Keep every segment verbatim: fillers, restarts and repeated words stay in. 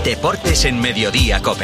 Deportes en Mediodía COPE.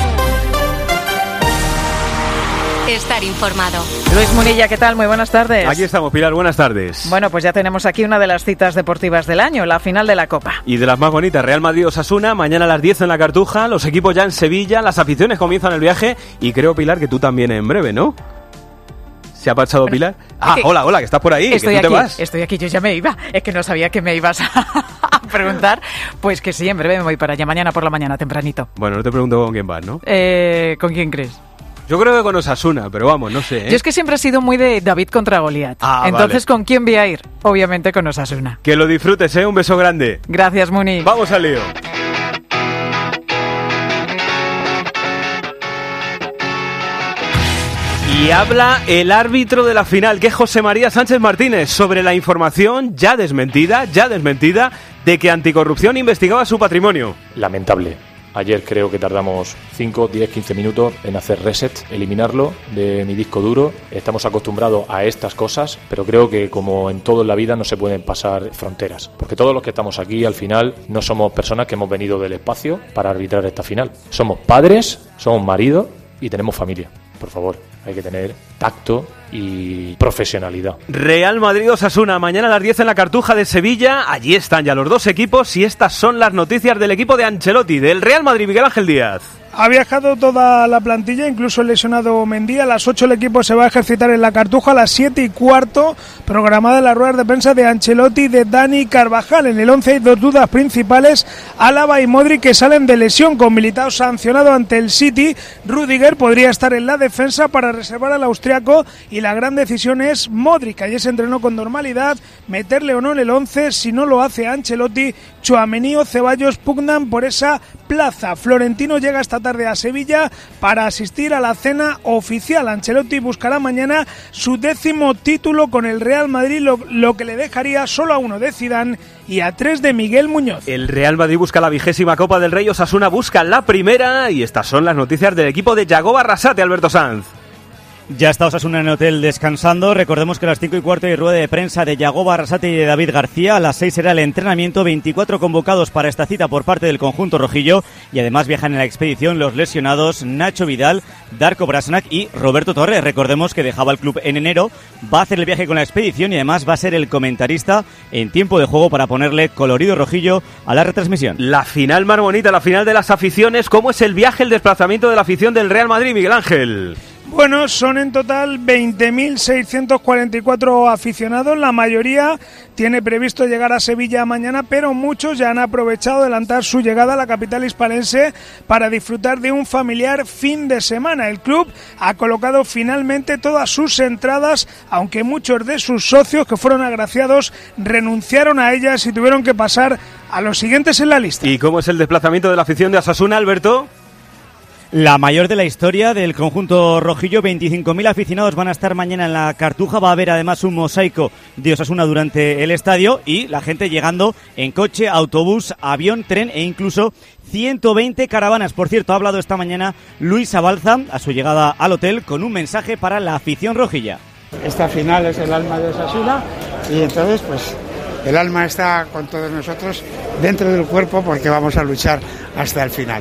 Estar informado. Luis Munilla, ¿qué tal? Muy buenas tardes. Aquí estamos, Pilar, buenas tardes. Bueno, pues ya tenemos aquí una de las citas deportivas del año, la final de la Copa. Y de las más bonitas, Real Madrid-Osasuna, mañana a las diez en la Cartuja, los equipos ya en Sevilla, las aficiones comienzan el viaje y creo, Pilar, que tú también en breve, ¿no? ¿Se ha pasado Pilar? Ah, hola, hola, que estás por ahí, estoy que tú aquí, te vas. Estoy aquí, yo ya me iba, es que no sabía que me ibas a preguntar. Pues que sí, en breve me voy para allá, mañana por la mañana, tempranito. Bueno, no te pregunto con quién vas, ¿no? Eh, ¿Con quién crees? Yo creo que con Osasuna, pero vamos, no sé, ¿eh? Yo es que siempre he sido muy de David contra Goliat. Ah, Entonces, vale. ¿con quién voy a ir? Obviamente con Osasuna. Que lo disfrutes, ¿eh? Un beso grande. Gracias, Muni. Vamos al lío. Y habla el árbitro de la final, que es José María Sánchez Martínez, sobre la información ya desmentida, ya desmentida, de que Anticorrupción investigaba su patrimonio. Lamentable. Ayer creo que tardamos cinco, diez, quince minutos en hacer reset, eliminarlo de mi disco duro. Estamos acostumbrados a estas cosas, pero creo que como en todo en la vida no se pueden pasar fronteras. Porque todos los que estamos aquí al final no somos personas que hemos venido del espacio para arbitrar esta final. Somos padres, somos maridos y tenemos familia. Por favor, hay que tener tacto y profesionalidad. Real Madrid-Osasuna, mañana a las diez en la Cartuja de Sevilla. Allí están ya los dos equipos y estas son las noticias del equipo de Ancelotti, del Real Madrid, Miguel Ángel Díaz. Ha viajado toda la plantilla, incluso el lesionado Mendy. A las ocho el equipo se va a ejercitar en la Cartuja, a las siete y cuarto programada la rueda de prensa de Ancelotti y de Dani Carvajal. En el once hay dos dudas principales, Álava y Modric, que salen de lesión, con Militao sancionado ante el City. Rüdiger podría estar en la defensa para reservar al austriaco y la gran decisión es Modric. Ayer se entrenó con normalidad, meterle o no en el once. Si no lo hace Ancelotti, Tchouaméni o Ceballos pugnan por esa plaza. Florentino llega esta tarde a Sevilla para asistir a la cena oficial. Ancelotti buscará mañana su décimo título con el Real Madrid, lo, lo que le dejaría solo a uno de Zidane y a tres de Miguel Muñoz. El Real Madrid busca la vigésima Copa del Rey, Osasuna busca la primera y estas son las noticias del equipo de Yagoba Arrasate, Alberto Sanz. Ya está Osasuna en el hotel descansando. Recordemos que a las cinco y cuarto hay rueda de prensa de Yagoba Arrasate y de David García. A las seis será el entrenamiento. veinticuatro convocados para esta cita por parte del conjunto rojillo. Y además viajan en la expedición los lesionados Nacho Vidal, Darko Brasnak y Roberto Torres. Recordemos que dejaba el club en enero. Va a hacer el viaje con la expedición y además va a ser el comentarista en tiempo de juego para ponerle colorido rojillo a la retransmisión. La final más bonita, la final de las aficiones. ¿Cómo es el viaje, el desplazamiento de la afición del Real Madrid, Miguel Ángel? Bueno, son en total veinte mil seiscientos cuarenta y cuatro aficionados. La mayoría tiene previsto llegar a Sevilla mañana, pero muchos ya han aprovechado de adelantar su llegada a la capital hispalense para disfrutar de un familiar fin de semana. El club ha colocado finalmente todas sus entradas, aunque muchos de sus socios que fueron agraciados renunciaron a ellas y tuvieron que pasar a los siguientes en la lista. ¿Y cómo es el desplazamiento de la afición de Osasuna, Alberto? La mayor de la historia del conjunto rojillo, veinticinco mil aficionados van a estar mañana en la Cartuja. Va a haber además un mosaico de Osasuna durante el estadio y la gente llegando en coche, autobús, avión, tren e incluso ciento veinte caravanas. Por cierto, ha hablado esta mañana Luis Abalza a su llegada al hotel con un mensaje para la afición rojilla. Esta final es el alma de Osasuna y entonces pues el alma está con todos nosotros dentro del cuerpo porque vamos a luchar hasta el final.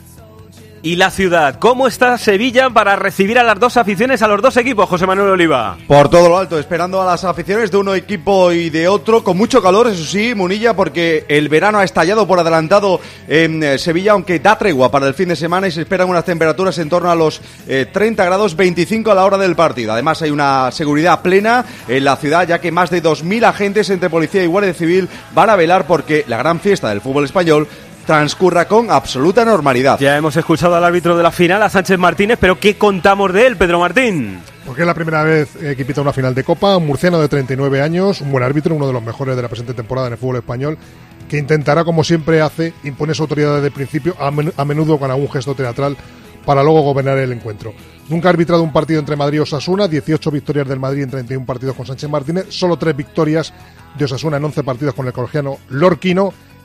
Y la ciudad, ¿cómo está Sevilla para recibir a las dos aficiones, a los dos equipos, José Manuel Oliva? Por todo lo alto, esperando a las aficiones de un equipo y de otro, con mucho calor, eso sí, Munilla, porque el verano ha estallado por adelantado en Sevilla, aunque da tregua para el fin de semana y se esperan unas temperaturas en torno a los eh, treinta grados, veinticinco a la hora del partido. Además hay una seguridad plena en la ciudad, ya que más de dos mil agentes entre policía y guardia civil van a velar porque la gran fiesta del fútbol español transcurra con absoluta normalidad. Ya hemos escuchado al árbitro de la final, a Sánchez Martínez, pero ¿qué contamos de él, Pedro Martín? Porque es la primera vez eh, que pita una final de Copa, un murciano de treinta y nueve años, un buen árbitro, uno de los mejores de la presente temporada en el fútbol español, que intentará, como siempre hace, imponer su autoridad desde el principio, a, men- a menudo con algún gesto teatral, para luego gobernar el encuentro. Nunca ha arbitrado un partido entre Madrid y Osasuna, dieciocho victorias del Madrid en treinta y uno partidos con Sánchez Martínez, solo tres victorias de Osasuna en once partidos con el colegiano lorquino.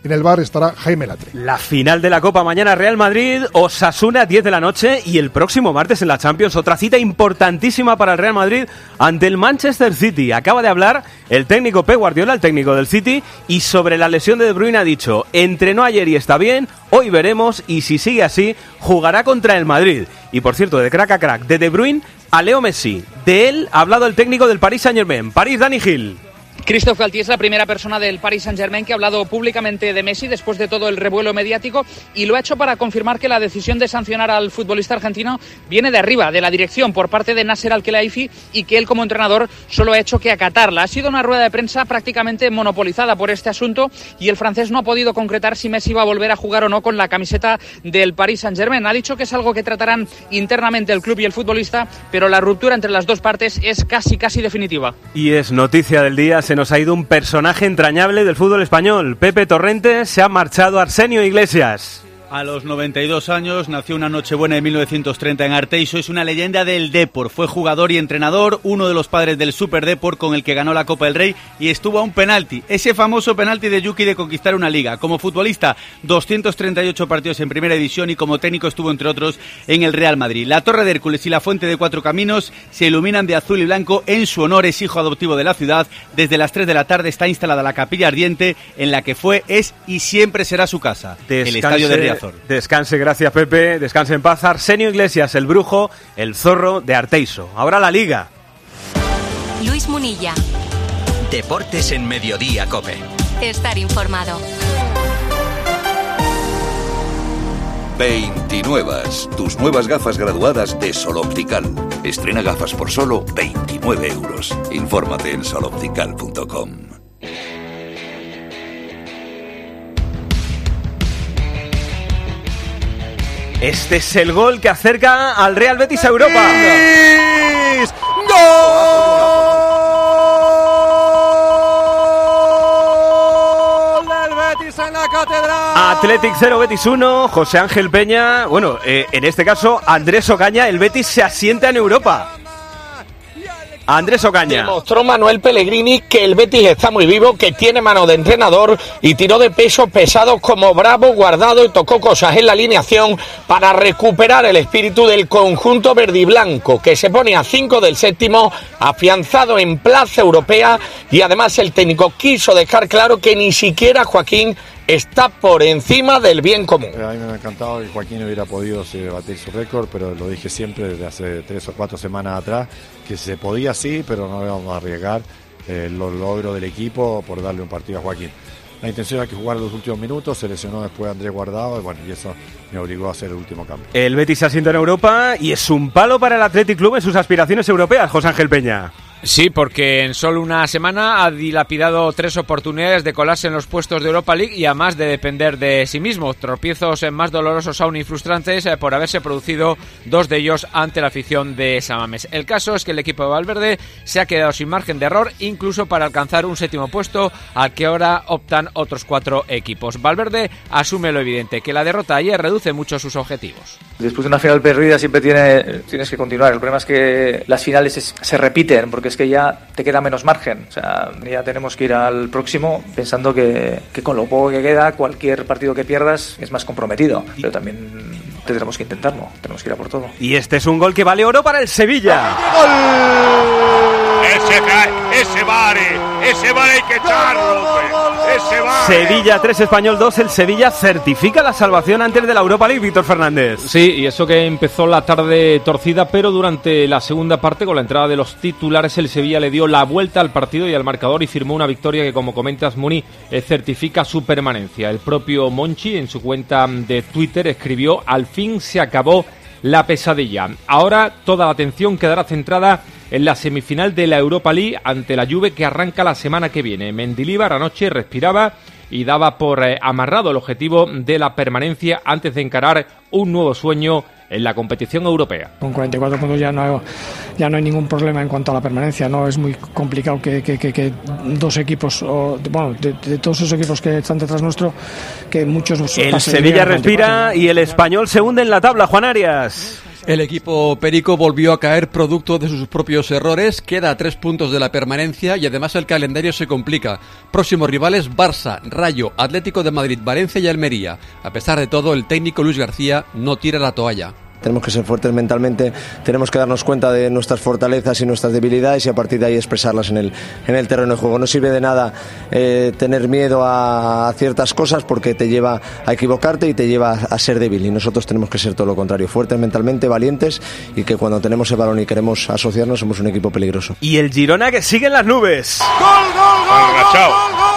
En el bar estará Jaime Latre. La final de la Copa mañana, Real Madrid, Osasuna, diez de la noche, y el próximo martes en la Champions, otra cita importantísima para el Real Madrid ante el Manchester City. Acaba de hablar el técnico Pep Guardiola, el técnico del City, y sobre la lesión de De Bruyne ha dicho: entrenó ayer y está bien, hoy veremos, y si sigue así, jugará contra el Madrid. Y por cierto, de crack a crack, de De Bruyne a Leo Messi. De él ha hablado el técnico del Paris Saint-Germain. París, Dani Gil. Christophe Galtier es la primera persona del Paris Saint-Germain que ha hablado públicamente de Messi después de todo el revuelo mediático, y lo ha hecho para confirmar que la decisión de sancionar al futbolista argentino viene de arriba, de la dirección, por parte de Nasser Al-Khelaifi, y que él como entrenador solo ha hecho que acatarla. Ha sido una rueda de prensa prácticamente monopolizada por este asunto, y el francés no ha podido concretar si Messi va a volver a jugar o no con la camiseta del Paris Saint-Germain. Ha dicho que es algo que tratarán internamente el club y el futbolista, pero la ruptura entre las dos partes es casi casi definitiva. Y es noticia del día, se nos ha ido un personaje entrañable del fútbol español. Pepe Torrente, se ha marchado Arsenio Iglesias. A los noventa y dos años nació una Nochebuena de mil novecientos treinta en Arteixo. Es una leyenda del Depor. Fue jugador y entrenador, uno de los padres del Super Depor con el que ganó la Copa del Rey y estuvo a un penalti, ese famoso penalti de Yuki de conquistar una liga. Como futbolista, doscientos treinta y ocho partidos en Primera División, y como técnico estuvo, entre otros, en el Real Madrid. La Torre de Hércules y la Fuente de Cuatro Caminos se iluminan de azul y blanco en su honor. Es hijo adoptivo de la ciudad. Desde las tres de la tarde está instalada la capilla ardiente en la que fue, es y siempre será su casa, Descanse, el Estadio de Riazor. Descanse, gracias Pepe, descanse en paz Arsenio Iglesias, el brujo, el zorro de Arteixo. Ahora la Liga. Luis Munilla. Deportes en Mediodía COPE. Estar informado. veintinuevas, tus nuevas gafas graduadas de Sol Optical. Estrena gafas por solo veintinueve euros. Infórmate en sol optical punto com. Este es el gol que acerca al Real Betis a Europa. ¡Betis! ¡Gol! ¡Del Betis en la Catedral! Athletic cero, Betis uno. José Ángel Peña. Bueno, eh, en este caso, Andrés Ocaña. El Betis se asienta en Europa. Andrés Ocaña. Demostró Manuel Pellegrini que el Betis está muy vivo, que tiene mano de entrenador, y tiró de pesos pesados como Bravo, Guardado, y tocó cosas en la alineación para recuperar el espíritu del conjunto verdiblanco, que se pone a cinco del séptimo, afianzado en plaza europea, y además el técnico quiso dejar claro que ni siquiera Joaquín está por encima del bien común. A mí me ha encantado que Joaquín hubiera podido batir su récord, pero lo dije siempre desde hace tres o cuatro semanas atrás, que se podía sí, pero no íbamos a arriesgar eh, los logros del equipo por darle un partido a Joaquín. La intención era que jugara los últimos minutos, se lesionó después Andrés Guardado, y bueno, y eso me obligó a hacer el último cambio. El Betis se asienta en Europa y es un palo para el Athletic Club en sus aspiraciones europeas, José Ángel Peña. Sí, porque en solo una semana ha dilapidado tres oportunidades de colarse en los puestos de Europa League y además de depender de sí mismo. Tropiezos más dolorosos aún y frustrantes eh, por haberse producido dos de ellos ante la afición de San Mamés. El caso es que el equipo de Valverde se ha quedado sin margen de error, incluso para alcanzar un séptimo puesto al que ahora optan otros cuatro equipos. Valverde asume lo evidente, que la derrota ayer reduce mucho sus objetivos. Después de una final perdida siempre tiene, tienes que continuar. El problema es que las finales es, se repiten, porque es que ya te queda menos margen. O sea, ya tenemos que ir al próximo pensando que, que con lo poco que queda, cualquier partido que pierdas es más comprometido. Pero también tendremos que intentarlo, tenemos que ir a por todo. Y este es un gol que vale oro para el Sevilla. ¡Gol! Ese, ese vale, ese vale hay que echarlo, ese vale. Sevilla tres, Español dos. El Sevilla certifica la salvación antes de la Europa League, Víctor Fernández. Sí, y eso que empezó la tarde torcida, pero durante la segunda parte, con la entrada de los titulares, el Sevilla le dio la vuelta al partido y al marcador y firmó una victoria que, como comentas, Muni, eh, certifica su permanencia. El propio Monchi, en su cuenta de Twitter, escribió: al fin se acabó la pesadilla. Ahora toda la atención quedará centrada en la semifinal de la Europa League ante la Juve, que arranca la semana que viene. Mendilibar anoche respiraba y daba por eh, amarrado el objetivo de la permanencia antes de encarar un nuevo sueño en la competición europea. Con cuarenta y cuatro puntos ya no, ya no hay ningún problema en cuanto a la permanencia, no es muy complicado que, que, que, que dos equipos, o, bueno, de, de todos esos equipos que están detrás nuestro, que muchos... El Sevilla respira y el Español se hunde en la tabla, Juan Arias. El equipo perico volvió a caer producto de sus propios errores, queda a tres puntos de la permanencia y además el calendario se complica. Próximos rivales: Barça, Rayo, Atlético de Madrid, Valencia y Almería. A pesar de todo, el técnico Luis García no tira la toalla. Tenemos que ser fuertes mentalmente, tenemos que darnos cuenta de nuestras fortalezas y nuestras debilidades y a partir de ahí expresarlas en el, en el terreno de juego. No sirve de nada eh, tener miedo a, a ciertas cosas porque te lleva a equivocarte y te lleva a ser débil, y nosotros tenemos que ser todo lo contrario, fuertes mentalmente, valientes, y que cuando tenemos el balón y queremos asociarnos somos un equipo peligroso. Y el Girona que sigue en las nubes. ¡Gol, gol, gol, gol, gol!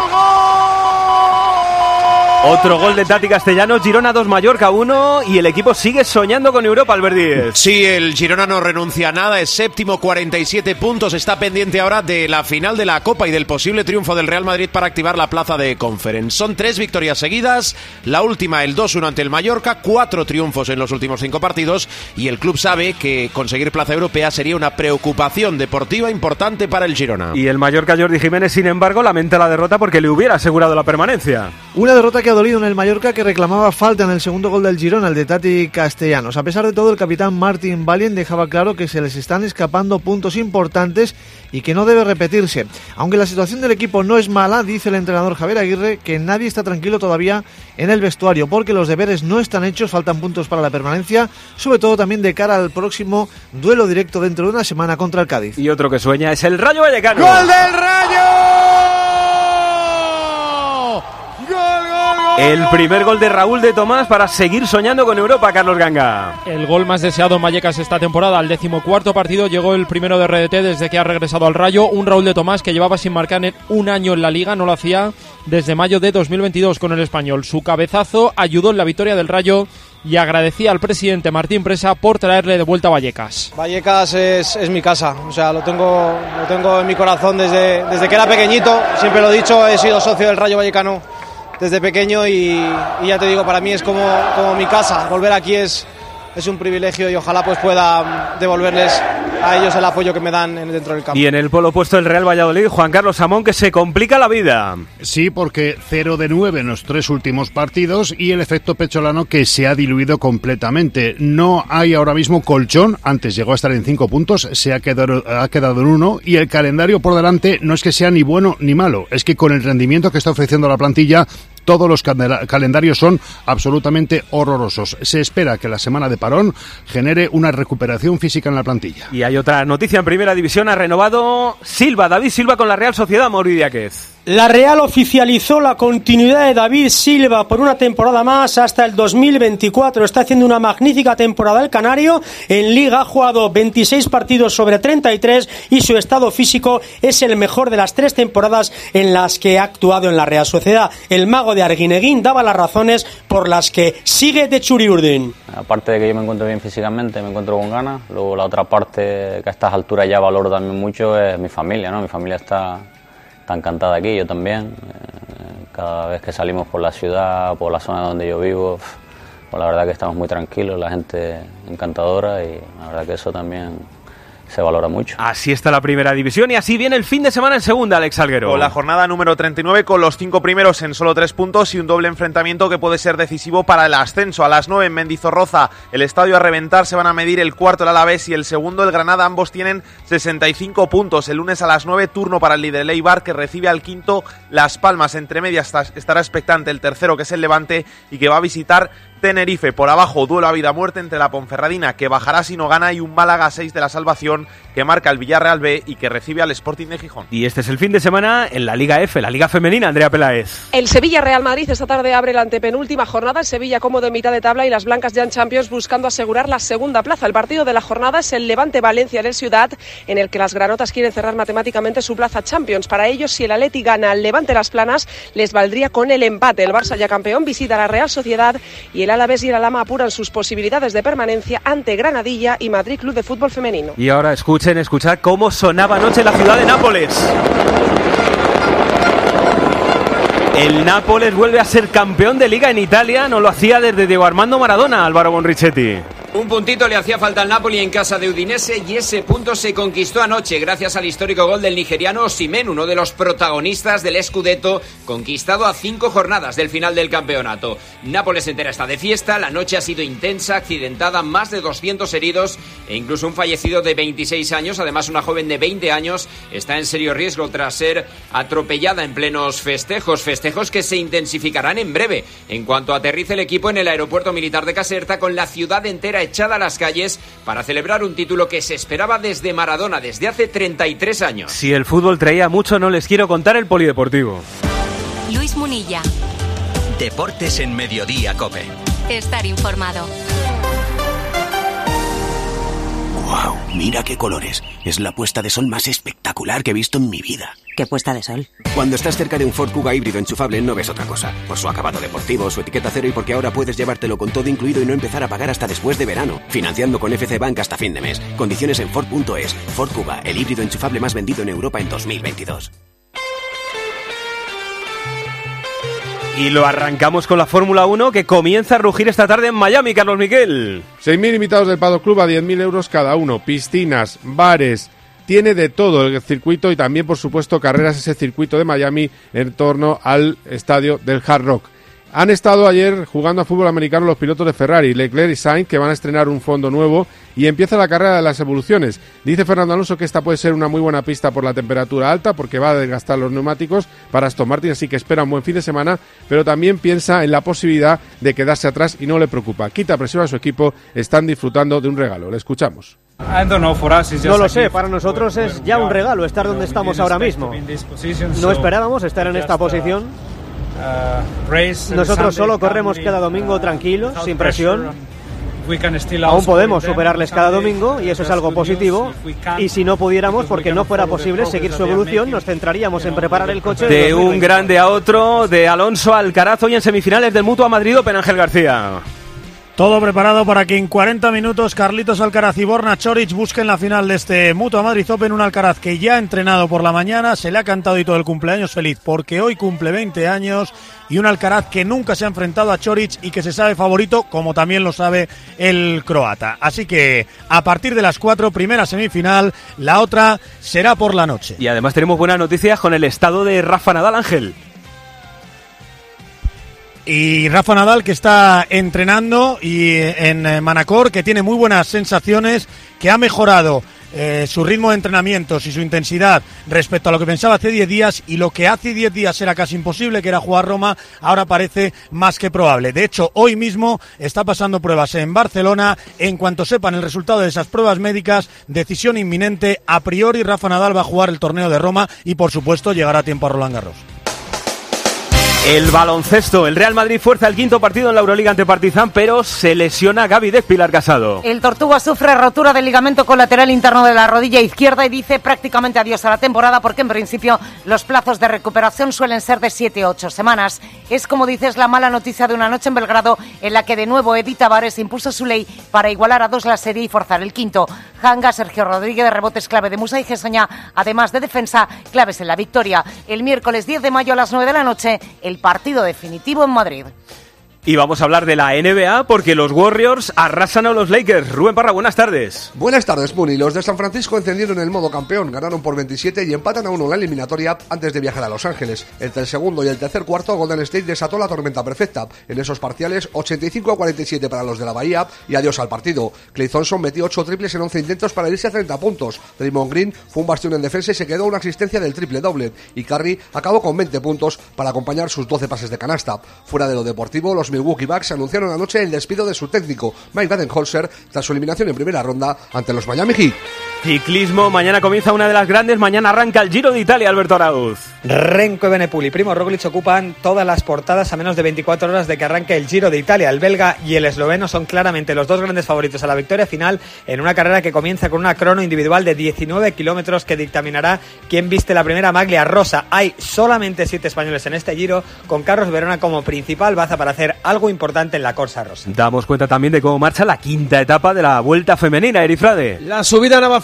Otro gol de Tati Castellanos, Girona dos, Mallorca uno, y el equipo sigue soñando con Europa, Albert Díez. Sí, el Girona no renuncia a nada, es séptimo, cuarenta y siete puntos, está pendiente ahora de la final de la Copa y del posible triunfo del Real Madrid para activar la plaza de Conference. Son tres victorias seguidas, la última el dos uno ante el Mallorca, cuatro triunfos en los últimos cinco partidos, y el club sabe que conseguir plaza europea sería una preocupación deportiva importante para el Girona. Y el Mallorca, Jordi Jiménez, sin embargo, lamenta la derrota porque le hubiera asegurado la permanencia. Una derrota que ha dolido en el Mallorca, que reclamaba falta en el segundo gol del Girona, el de Tati Castellanos. A pesar de todo, el capitán Martin Valien dejaba claro que se les están escapando puntos importantes y que no debe repetirse. Aunque la situación del equipo no es mala, dice el entrenador Javier Aguirre que nadie está tranquilo todavía en el vestuario porque los deberes no están hechos, faltan puntos para la permanencia, sobre todo también de cara al próximo duelo directo dentro de una semana contra el Cádiz. Y otro que sueña es el Rayo Vallecano. ¡Gol del Rayo! El primer gol de Raúl de Tomás para seguir soñando con Europa, Carlos Ganga. El gol más deseado en Vallecas esta temporada. Al decimocuarto partido llegó el primero de R D T desde que ha regresado al Rayo. Un Raúl de Tomás que llevaba sin marcar en un año en la Liga. No lo hacía desde mayo de dos mil veintidós con el Español. Su cabezazo ayudó en la victoria del Rayo y agradecía al presidente Martín Presa por traerle de vuelta a Vallecas. Vallecas es, es mi casa, o sea, lo tengo, lo tengo en mi corazón desde, desde que era pequeñito. Siempre lo he dicho, he sido socio del Rayo Vallecano desde pequeño y, y ya te digo, para mí es como, como mi casa. Volver aquí es, es un privilegio y ojalá pues pueda devolverles a ellos el apoyo que me dan dentro del campo. Y en el polo opuesto el Real Valladolid, Juan Carlos Samón, que se complica la vida. Sí, porque cero de nueve en los tres últimos partidos y el efecto pecholano que se ha diluido completamente. No hay ahora mismo colchón, antes llegó a estar en cinco puntos, se ha quedado, ha quedado en uno, y el calendario por delante no es que sea ni bueno ni malo, es que con el rendimiento que está ofreciendo la plantilla, todos los calendarios son absolutamente horrorosos. Se espera que la semana de parón genere una recuperación física en la plantilla. Y hay otra noticia en Primera División, ha renovado Silva, David Silva con la Real Sociedad, Mauri Díaz. La Real oficializó la continuidad de David Silva por una temporada más hasta el dos mil veinticuatro. Está haciendo una magnífica temporada el canario. En Liga ha jugado veintiséis partidos sobre treinta y tres y su estado físico es el mejor de las tres temporadas en las que ha actuado en la Real Sociedad. El mago de Arguineguín daba las razones por las que sigue de Churiurdin. Aparte de que yo me encuentro bien físicamente, me encuentro con ganas. Luego la otra parte que a estas alturas ya valoro también mucho es mi familia, ¿no? Mi familia está... Está encantada aquí, yo también. Cada vez que salimos por la ciudad, por la zona donde yo vivo, pues la verdad que estamos muy tranquilos, la gente encantadora y la verdad que eso también se valora mucho. Así está la Primera División y así viene el fin de semana en Segunda, Alex Salguero. Con la jornada número treinta y nueve, con los cinco primeros en solo tres puntos y un doble enfrentamiento que puede ser decisivo para el ascenso. A las nueve en Mendizorroza, el estadio a reventar, se van a medir el cuarto el Alavés y el segundo el Granada. Ambos tienen sesenta y cinco puntos. El lunes a las nueve, turno para el líder el Eibar, que recibe al quinto Las Palmas. Entre medias estará expectante el tercero, que es el Levante, y que va a visitar Tenerife. Por abajo, duelo a vida-muerte entre la Ponferradina, que bajará si no gana, y un Málaga seis de la salvación, que marca el Villarreal B y que recibe al Sporting de Gijón. Y este es el fin de semana en la Liga F, la Liga Femenina, Andrea Peláez. El Sevilla-Real Madrid esta tarde abre la antepenúltima jornada. El Sevilla cómodo en mitad de tabla y las blancas ya en Champions buscando asegurar la segunda plaza. El partido de la jornada es el Levante-Valencia en el Ciudad, en el que las granotas quieren cerrar matemáticamente su plaza Champions. Para ellos, si el Atleti gana al Levante Las Planas, les valdría con el empate. El Barça, ya campeón, visita a la Real Sociedad y el Alavés y el Alhama apuran sus posibilidades de permanencia ante Granadilla y Madrid Club de Fútbol Femenino. Y ahora escuchen, escuchad cómo sonaba anoche la ciudad de Nápoles. El Nápoles vuelve a ser campeón de Liga en Italia, no lo hacía desde Diego Armando Maradona, Álvaro Bonrichetti. Un puntito le hacía falta al Napoli en casa de Udinese y ese punto se conquistó anoche gracias al histórico gol del nigeriano Osimhen, uno de los protagonistas del Scudetto, conquistado a cinco jornadas del final del campeonato. Nápoles entera está de fiesta, la noche ha sido intensa, accidentada, más de doscientos heridos e incluso un fallecido de veintiséis años, además una joven de veinte años, está en serio riesgo tras ser atropellada en plenos festejos, festejos que se intensificarán en breve, en cuanto aterrice el equipo en el aeropuerto militar de Caserta, con la ciudad entera echada a las calles para celebrar un título que se esperaba desde Maradona, desde hace treinta y tres años. Si el fútbol traía mucho, no les quiero contar el polideportivo. Luis Munilla. Deportes en Mediodía COPE. Estar informado. ¡Wow! Mira qué colores. Es la puesta de sol más espectacular que he visto en mi vida. ¿Qué puesta de sol? Cuando estás cerca de un Ford Kuga híbrido enchufable no ves otra cosa. Por su acabado deportivo, su etiqueta cero y porque ahora puedes llevártelo con todo incluido y no empezar a pagar hasta después de verano. Financiando con F C Bank hasta fin de mes. Condiciones en Ford punto es. Ford Kuga, el híbrido enchufable más vendido en Europa en dos mil veintidós. Y lo arrancamos con la Fórmula uno, que comienza a rugir esta tarde en Miami, Carlos Miquel. seis mil invitados del Paddock Club a diez mil euros cada uno, piscinas, bares, tiene de todo el circuito y también, por supuesto, carreras ese circuito de Miami en torno al estadio del Hard Rock. Han estado ayer jugando a fútbol americano los pilotos de Ferrari, Leclerc y Sainz, que van a estrenar un fondo nuevo y empieza la carrera de las evoluciones. Dice Fernando Alonso que esta puede ser una muy buena pista por la temperatura alta, porque va a desgastar los neumáticos para Aston Martin, así que espera un buen fin de semana, pero también piensa en la posibilidad de quedarse atrás y no le preocupa. Quita presión a su equipo, están disfrutando de un regalo. Le escuchamos. No lo sé, para nosotros es ya un regalo estar donde estamos ahora mismo. No esperábamos estar en esta posición. Nosotros solo corremos cada domingo tranquilos, sin presión. Aún podemos superarles cada domingo y eso es algo positivo. Y si no pudiéramos, porque no fuera posible seguir su evolución, nos centraríamos en preparar el coche. De, de un grande a otro, de Alonso a Alcaraz, hoy en semifinales del Mutua Madrid Open, Ángel García. Todo preparado para que en cuarenta minutos Carlitos Alcaraz y Borna Choric busquen la final de este Mutua Madrid Open. Un Alcaraz que ya ha entrenado por la mañana, se le ha cantado y todo el cumpleaños feliz porque hoy cumple veinte años. Y un Alcaraz que nunca se ha enfrentado a Choric y que se sabe favorito, como también lo sabe el croata. Así que a partir de las cuatro, primera semifinal, la otra será por la noche. Y además tenemos buenas noticias con el estado de Rafa Nadal, Ángel. Y Rafa Nadal, que está entrenando y en Manacor, que tiene muy buenas sensaciones, que ha mejorado eh, su ritmo de entrenamientos y su intensidad respecto a lo que pensaba hace diez días, y lo que hace diez días era casi imposible, que era jugar Roma, ahora parece más que probable. De hecho, hoy mismo está pasando pruebas en Barcelona. En cuanto sepan el resultado de esas pruebas médicas, decisión inminente. A priori, Rafa Nadal va a jugar el torneo de Roma y, por supuesto, llegará a tiempo a Roland Garros. El baloncesto, el Real Madrid fuerza el quinto partido en la Euroliga ante Partizan, pero se lesiona Gaby Dez, Pilar Casado. El Tortuga sufre rotura del ligamento colateral interno de la rodilla izquierda y dice prácticamente adiós a la temporada, porque en principio los plazos de recuperación suelen ser de siete a ocho semanas. Es, como dices, la mala noticia de una noche en Belgrado en la que de nuevo Edith Tavares impuso su ley para igualar a dos la serie y forzar el quinto. Hanga, Sergio Rodríguez de rebotes clave de Musa y Gessoña, además de defensa, claves en la victoria. El miércoles diez de mayo a las nueve de la noche, el partido definitivo en Madrid. Y vamos a hablar de la N B A porque los Warriors arrasan a los Lakers. Rubén Parra, buenas tardes. Buenas tardes, Muni. Los de San Francisco encendieron el modo campeón, ganaron por veintisiete y empatan a uno en la eliminatoria antes de viajar a Los Ángeles. Entre el segundo y el tercer cuarto, Golden State desató la tormenta perfecta. En esos parciales, ochenta y cinco a cuarenta y siete para los de la Bahía y adiós al partido. Klay Thompson metió ocho triples en once intentos para irse a treinta puntos. Draymond Green fue un bastión en defensa y se quedó una asistencia del triple doble. Y Curry acabó con veinte puntos para acompañar sus doce pases de canasta. Fuera de lo deportivo, los Milwaukee Bucks anunciaron anoche el despido de su técnico, Mike Budenholzer, tras su eliminación en primera ronda ante los Miami Heat. Ciclismo, mañana comienza una de las grandes, mañana arranca el Giro de Italia, Alberto Arauz. Renko Evenepoel y Primo Roglic ocupan todas las portadas a menos de veinticuatro horas de que arranque el Giro de Italia. El belga y el esloveno son claramente los dos grandes favoritos a la victoria final en una carrera que comienza con una crono individual de diecinueve kilómetros que dictaminará quién viste la primera maglia rosa. Hay solamente siete españoles en este Giro, con Carlos Verona como principal baza para hacer algo importante en la Corsa Rosa. Damos cuenta también de cómo marcha la quinta etapa de la Vuelta Femenina, Erifrade. La subida a Navafría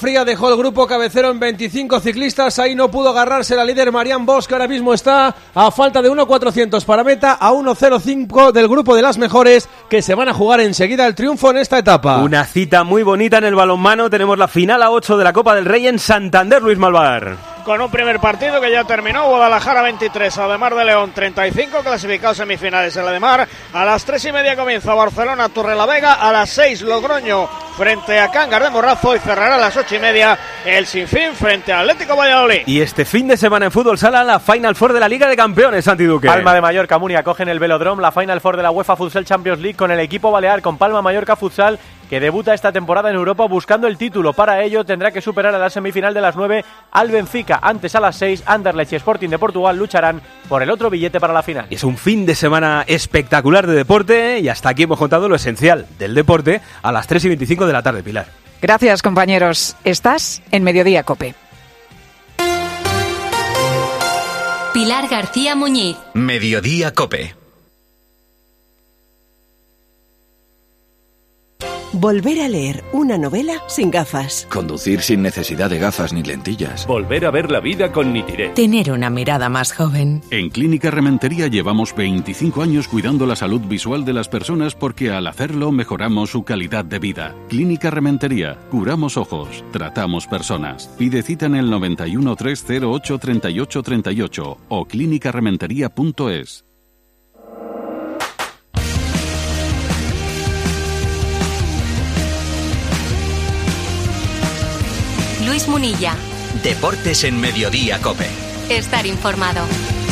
fría dejó el grupo cabecero en veinticinco ciclistas. Ahí no pudo agarrarse la líder Marianne Vos, que ahora mismo está a falta de uno cuatrocientos para meta, a uno cero cinco del grupo de las mejores, que se van a jugar enseguida el triunfo en esta etapa. Una cita muy bonita en el balonmano. Tenemos la final a ocho de la Copa del Rey en Santander, Luis Malvar. Con un primer partido que ya terminó, Guadalajara veintitrés, Ademar de León treinta y cinco, clasificados semifinales el Ademar. A las tres y media comienza Barcelona, Torrelavega, a las seis Logroño frente a Cangas de Morrazo y cerrará a las ocho y media el Sinfín frente al Atlético Valladolid. Y este fin de semana en Fútbol Sala, la Final Four de la Liga de Campeones, Santi Duque. Palma de Mallorca, Muni acogen el Velodrome, la Final Four de la UEFA Futsal Champions League con el equipo balear, con Palma Mallorca Futsal, que debuta esta temporada en Europa buscando el título. Para ello tendrá que superar a la semifinal de las nueve al Benfica. Antes, a las seis, Anderlecht y Sporting de Portugal lucharán por el otro billete para la final. Y es un fin de semana espectacular de deporte, y hasta aquí hemos contado lo esencial del deporte a las tres y veinticinco de la tarde, Pilar. Gracias, compañeros. Estás en Mediodía COPE. Pilar García Muñiz. Mediodía COPE. Volver a leer una novela sin gafas. Conducir sin necesidad de gafas ni lentillas. Volver a ver la vida con Nitiret. Tener una mirada más joven. En Clínica Rementería llevamos veinticinco años cuidando la salud visual de las personas porque al hacerlo mejoramos su calidad de vida. Clínica Rementería. Curamos ojos. Tratamos personas. Pide cita en el noventa y uno, tres cero ocho, treinta y ocho treinta y ocho o clínica rementería punto es. Luis Munilla. Deportes en Mediodía COPE. Estar informado.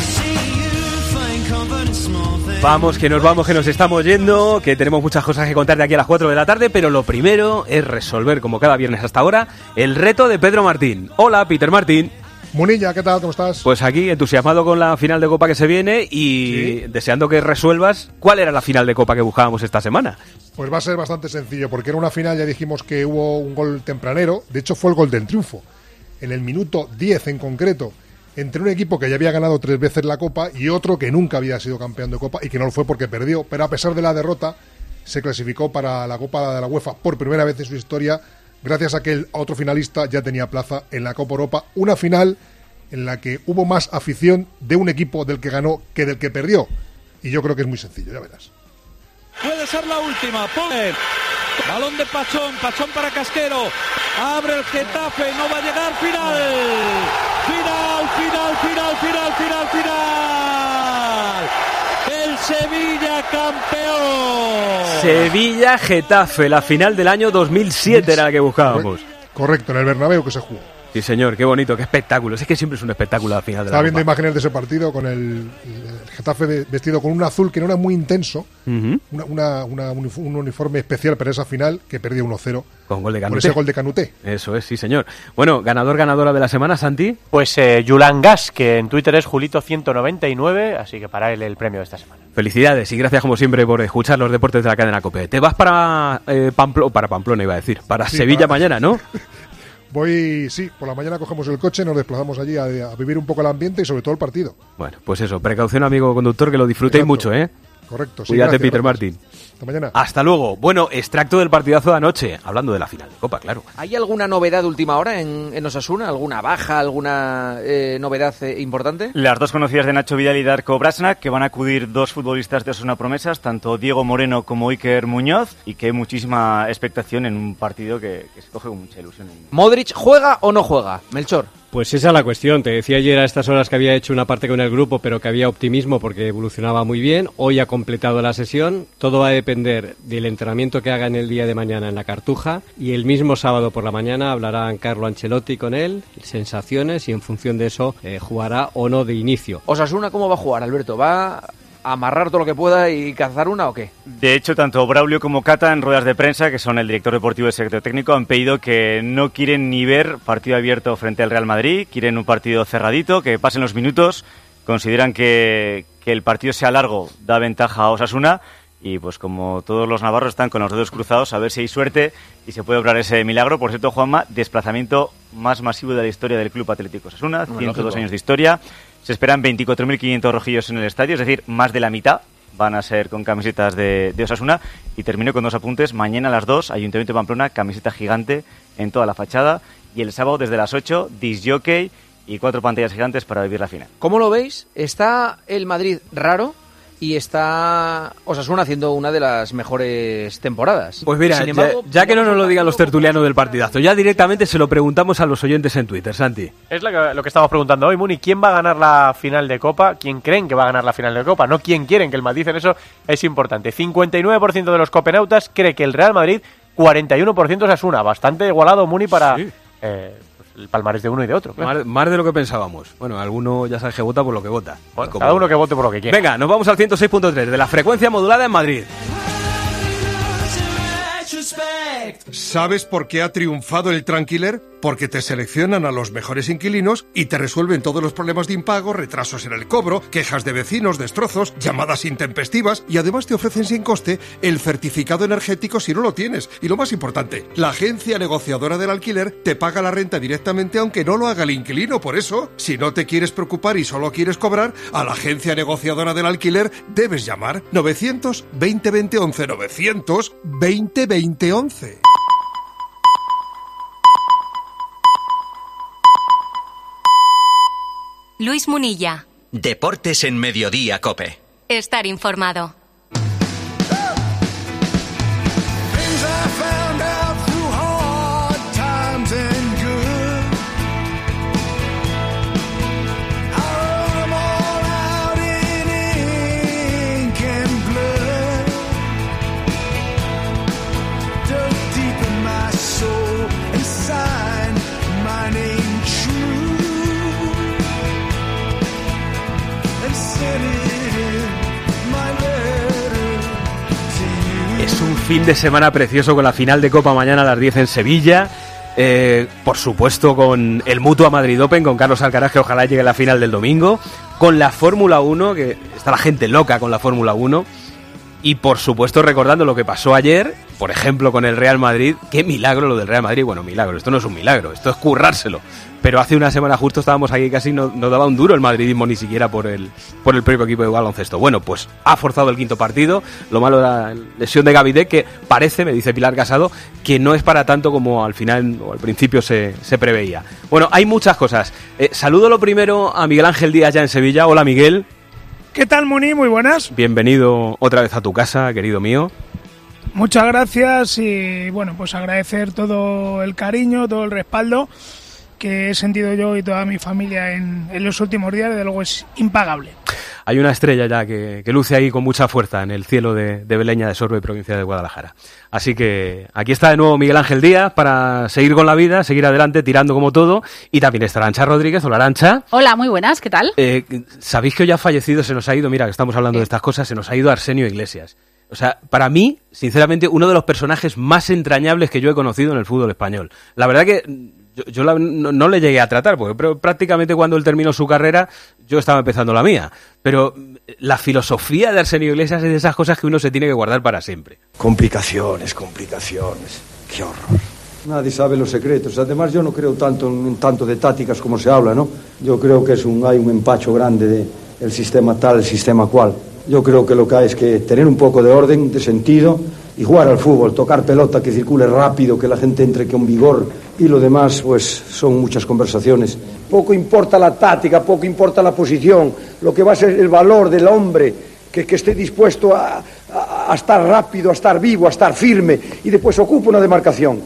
Vamos, que nos vamos, que nos estamos yendo, que tenemos muchas cosas que contar de aquí a las cuatro de la tarde, pero lo primero es resolver, como cada viernes hasta ahora, el reto de Pedro Martín. Hola, Peter Martín. Munilla, ¿qué tal? ¿Cómo estás? Pues aquí, entusiasmado con la final de Copa que se viene y sí, deseando que resuelvas cuál era la final de Copa que buscábamos esta semana. Pues va a ser bastante sencillo, porque era una final, ya dijimos que hubo un gol tempranero, de hecho fue el gol del triunfo, en el minuto diez en concreto, entre un equipo que ya había ganado tres veces la Copa y otro que nunca había sido campeón de Copa y que no lo fue porque perdió, pero a pesar de la derrota se clasificó para la Copa de la UEFA por primera vez en su historia, gracias a que el otro finalista ya tenía plaza en la Copa Europa, una final en la que hubo más afición de un equipo del que ganó que del que perdió, y yo creo que es muy sencillo, ya verás. Puede ser la última, pone balón de Pachón, Pachón para Casquero, abre el Getafe, no va a llegar, final, final, final, final, final, final, final, el Sevilla campeón. Sevilla-Getafe, la final del año dos mil siete era la que buscábamos. Correcto, en el Bernabéu que se jugó. Sí, señor, qué bonito, qué espectáculo. Es que siempre es un espectáculo al final de la Estaba viendo Copa. imágenes de ese partido con el, el Getafe de, vestido con un azul que no era muy intenso, uh-huh. una, una, una, un uniforme especial para esa final que perdió uno cero. Con gol de Canuté. Por ese gol de Canuté. Eso es, sí, señor. Bueno, ganador, ganadora de la semana, Santi. Pues eh, Julan Gas, que en Twitter es Julito ciento noventa y nueve, así que para él el premio de esta semana. Felicidades y gracias como siempre por escuchar los deportes de la cadena COPE. Te vas para eh, Pamplo, para Pamplona, iba a decir, para sí, Sevilla para... mañana, ¿no? Voy, sí, por la mañana cogemos el coche, nos desplazamos allí a, a vivir un poco el ambiente y sobre todo el partido. Bueno, pues eso, precaución, amigo conductor, que lo disfrutéis Exacto. mucho, ¿eh? Correcto, sí. Cuídate, gracias, Peter gracias. Martín. Hasta mañana. Hasta luego. Bueno, extracto del partidazo de anoche, hablando de la final de Copa, claro. ¿Hay alguna novedad de última hora en, en Osasuna? ¿Alguna baja, alguna eh, novedad eh, importante? Las dos conocidas de Nacho Vidal y Darko Brasnak, que van a acudir dos futbolistas de Osasuna promesas, tanto Diego Moreno como Iker Muñoz, y que hay muchísima expectación en un partido que, que se coge con mucha ilusión. ¿Modric juega o no juega? Melchor. Pues esa es la cuestión. Te decía ayer a estas horas que había hecho una parte con el grupo, pero que había optimismo porque evolucionaba muy bien. Hoy ha completado la sesión. Todo va a depender del entrenamiento que haga en el día de mañana en la Cartuja. Y el mismo sábado por la mañana hablarán Carlo Ancelotti con él, sensaciones, y en función de eso eh, jugará o no de inicio. ¿Osasuna cómo va a jugar, Alberto? ¿Va a amarrar todo lo que pueda y cazar una o qué? De hecho, tanto Braulio como Cata, en ruedas de prensa, que son el director deportivo y el secretario técnico, han pedido que no quieren ni ver partido abierto frente al Real Madrid, quieren un partido cerradito, que pasen los minutos, consideran que, que el partido sea largo, da ventaja a Osasuna, y pues como todos los navarros están con los dedos cruzados, a ver si hay suerte y se puede obrar ese milagro. Por cierto, Juanma, desplazamiento más masivo de la historia del Club Atlético Osasuna, bueno, ciento dos lógico. Años de historia. Se esperan veinticuatro mil quinientos rojillos en el estadio, es decir, más de la mitad van a ser con camisetas de, de Osasuna. Y termino con dos apuntes. Mañana a las dos, Ayuntamiento de Pamplona, camiseta gigante en toda la fachada. y el sábado desde las ocho, disc jockey y cuatro pantallas gigantes para vivir la final. ¿Cómo lo veis? ¿Está el Madrid raro? Y está Osasuna haciendo una de las mejores temporadas. Pues mira, Sin embargo, ya, ya que no nos lo digan los tertulianos del partidazo, ya directamente se lo preguntamos a los oyentes en Twitter, Santi. Es lo que, lo que estamos preguntando hoy, Muni. ¿Quién va a ganar la final de Copa? ¿Quién creen que va a ganar la final de Copa? No quién quieren, que el matiz en eso es importante. cincuenta y nueve por ciento de los copenautas cree que el Real Madrid, cuarenta y uno por ciento Osasuna. Bastante igualado, Muni, para... Sí. Eh, el palmarés de uno y de otro. Claro. Más, más de lo que pensábamos. Bueno, alguno ya sabe que vota por lo que vota. Bueno, cada uno que vote por lo que quiera. Venga, nos vamos al ciento seis punto tres de la frecuencia modulada en Madrid. ¿Sabes por qué ha triunfado el Tranquiler? Porque te seleccionan a los mejores inquilinos y te resuelven todos los problemas de impago, retrasos en el cobro, quejas de vecinos, destrozos, llamadas intempestivas y además te ofrecen sin coste el certificado energético si no lo tienes. Y lo más importante, la agencia negociadora del alquiler te paga la renta directamente aunque no lo haga el inquilino. Por eso, si no te quieres preocupar y solo quieres cobrar, a la agencia negociadora del alquiler debes llamar novecientos veinte veinte once, novecientos veinte veinte once. Luis Munilla. Deportes en Mediodía COPE. Estar informado. Es un fin de semana precioso con la final de Copa mañana a las diez en Sevilla. Eh, por supuesto con el Mutua Madrid Open, con Carlos Alcaraz, que ojalá llegue a la final del domingo. Con la Fórmula uno, que está la gente loca con la Fórmula uno. Y por supuesto recordando lo que pasó ayer, por ejemplo con el Real Madrid. Qué milagro lo del Real Madrid. Bueno, milagro, esto no es un milagro, esto es currárselo. Pero hace una semana justo estábamos aquí, casi no, no daba un duro el madridismo ni siquiera por el por el propio equipo de baloncesto. Bueno, pues ha forzado el quinto partido. Lo malo era la lesión de Gavide, que parece, me dice Pilar Casado, que no es para tanto como al final o al principio se, se preveía. Bueno, hay muchas cosas. Eh, saludo lo primero a Miguel Ángel Díaz ya en Sevilla. Hola, Miguel. ¿Qué tal, Muni? Muy buenas. Bienvenido otra vez a tu casa, querido mío. Muchas gracias y bueno, pues agradecer todo el cariño, todo el respaldo que he sentido yo y toda mi familia en, en los últimos días. Desde luego es impagable. Hay una estrella ya que, que luce ahí con mucha fuerza en el cielo de, de Beleña de Sorbe, provincia de Guadalajara. Así que aquí está de nuevo Miguel Ángel Díaz para seguir con la vida, seguir adelante, tirando como todo. Y también está Arantxa Rodríguez. Hola, Arantxa. Hola, muy buenas, ¿qué tal? Eh, ¿Sabéis que hoy ha fallecido, se nos ha ido, mira que estamos hablando de estas cosas, se nos ha ido Arsenio Iglesias? O sea, para mí, sinceramente, uno de los personajes más entrañables que yo he conocido en el fútbol español. La verdad que yo, yo la, no, no le llegué a tratar, porque pero prácticamente cuando él terminó su carrera, yo estaba empezando la mía. Pero la filosofía de Arsenio Iglesias es de esas cosas que uno se tiene que guardar para siempre. Complicaciones, complicaciones. Qué horror. Nadie sabe los secretos. Además, yo no creo tanto en tanto de tácticas como se habla, ¿no? Yo creo que es un, hay un empacho grande de el sistema tal, el sistema cual. Yo creo que lo que hay es que tener un poco de orden, de sentido y jugar al fútbol, tocar pelota, que circule rápido, que la gente entre con vigor y lo demás, pues son muchas conversaciones. Poco importa la táctica, poco importa la posición, lo que va a ser el valor del hombre, que, que esté dispuesto a, a, a estar rápido, a estar vivo, a estar firme y después ocupa una demarcación.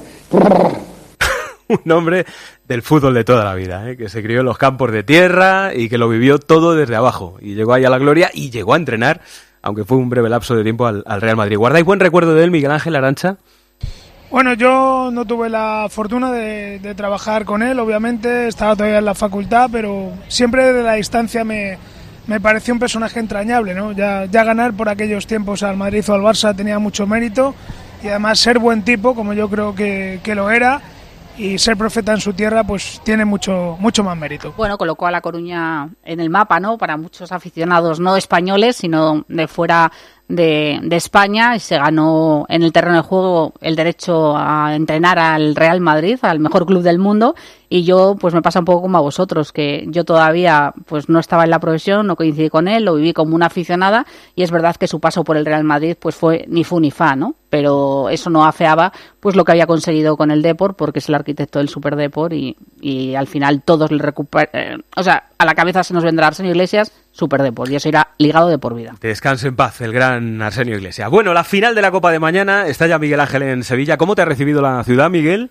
Un hombre del fútbol de toda la vida, ¿eh? Que se crió en los campos de tierra y que lo vivió todo desde abajo. Y llegó ahí a la gloria y llegó a entrenar, aunque fue un breve lapso de tiempo, al, al Real Madrid. ¿Guardáis buen recuerdo de él, Miguel Ángel, Arantxa? Bueno, yo no tuve la fortuna de, de trabajar con él, obviamente, estaba todavía en la facultad, pero siempre desde la distancia me, me pareció un personaje entrañable, ¿no? Ya, ya ganar por aquellos tiempos al Madrid o al Barça tenía mucho mérito y además ser buen tipo, como yo creo que, que lo era, y ser profeta en su tierra, pues tiene mucho mucho más mérito. Bueno, colocó a La Coruña en el mapa, ¿no? Para muchos aficionados no españoles, sino de fuera de, de España, y se ganó en el terreno de juego el derecho a entrenar al Real Madrid, al mejor club del mundo, y yo pues me pasa un poco como a vosotros, que yo todavía pues no estaba en la profesión, no coincidí con él, lo viví como una aficionada, y es verdad que su paso por el Real Madrid pues fue ni fu ni fa, ¿no? pero eso no afeaba pues lo que había conseguido con el Depor, porque es el arquitecto del Super Depor y, y al final todos le recuperan, eh, o sea, a la cabeza se nos vendrá Arsenio Iglesias, Super Depor, y eso irá ligado de por vida. Descanse en paz el gran Arsenio Iglesias. Bueno, la final de la Copa de mañana, está ya Miguel Ángel en Sevilla. ¿Cómo te ha recibido la ciudad, Miguel?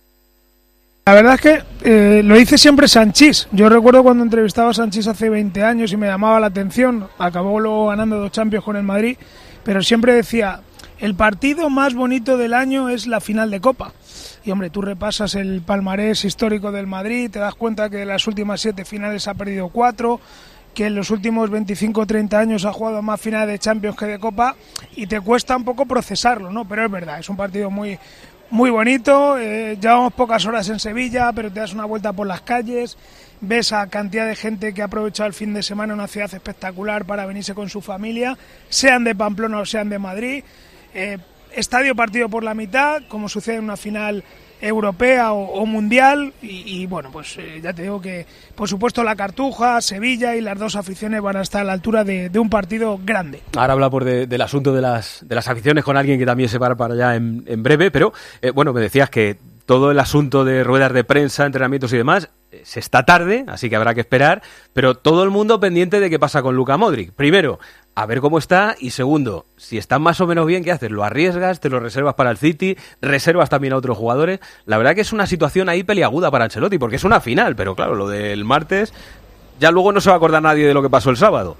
La verdad es que eh, lo dice siempre Sanchís. Yo recuerdo cuando entrevistaba a Sanchís hace veinte años y me llamaba la atención. Acabó luego ganando dos Champions con el Madrid, pero siempre decía, el partido más bonito del año es la final de Copa. Y hombre, tú repasas el palmarés histórico del Madrid, te das cuenta que de las últimas siete finales ha perdido cuatro, que en los últimos veinticinco o treinta años ha jugado más finales de Champions que de Copa, y te cuesta un poco procesarlo, ¿no? Pero es verdad, es un partido muy... Muy bonito, eh, llevamos pocas horas en Sevilla, pero te das una vuelta por las calles, ves a cantidad de gente que ha aprovechado el fin de semana en una ciudad espectacular para venirse con su familia, sean de Pamplona o sean de Madrid, eh, estadio partido por la mitad, como sucede en una final europea o, o mundial, y, y bueno, pues eh, ya te digo que por supuesto la Cartuja, Sevilla y las dos aficiones van a estar a la altura de, de un partido grande. Ahora hablamos de, del asunto de las, de las aficiones con alguien que también se va para allá en, en breve, pero eh, bueno, me decías que todo el asunto de ruedas de prensa, entrenamientos y demás eh, se está tarde, así que habrá que esperar, pero todo el mundo pendiente de qué pasa con Luka Modric. Primero, a ver cómo está, y segundo, si está más o menos bien, ¿qué haces? ¿Lo arriesgas? ¿Te lo reservas para el City? ¿Reservas también a otros jugadores? La verdad que es una situación ahí peliaguda para Ancelotti, porque es una final, pero claro, lo del martes, ya luego no se va a acordar nadie de lo que pasó el sábado.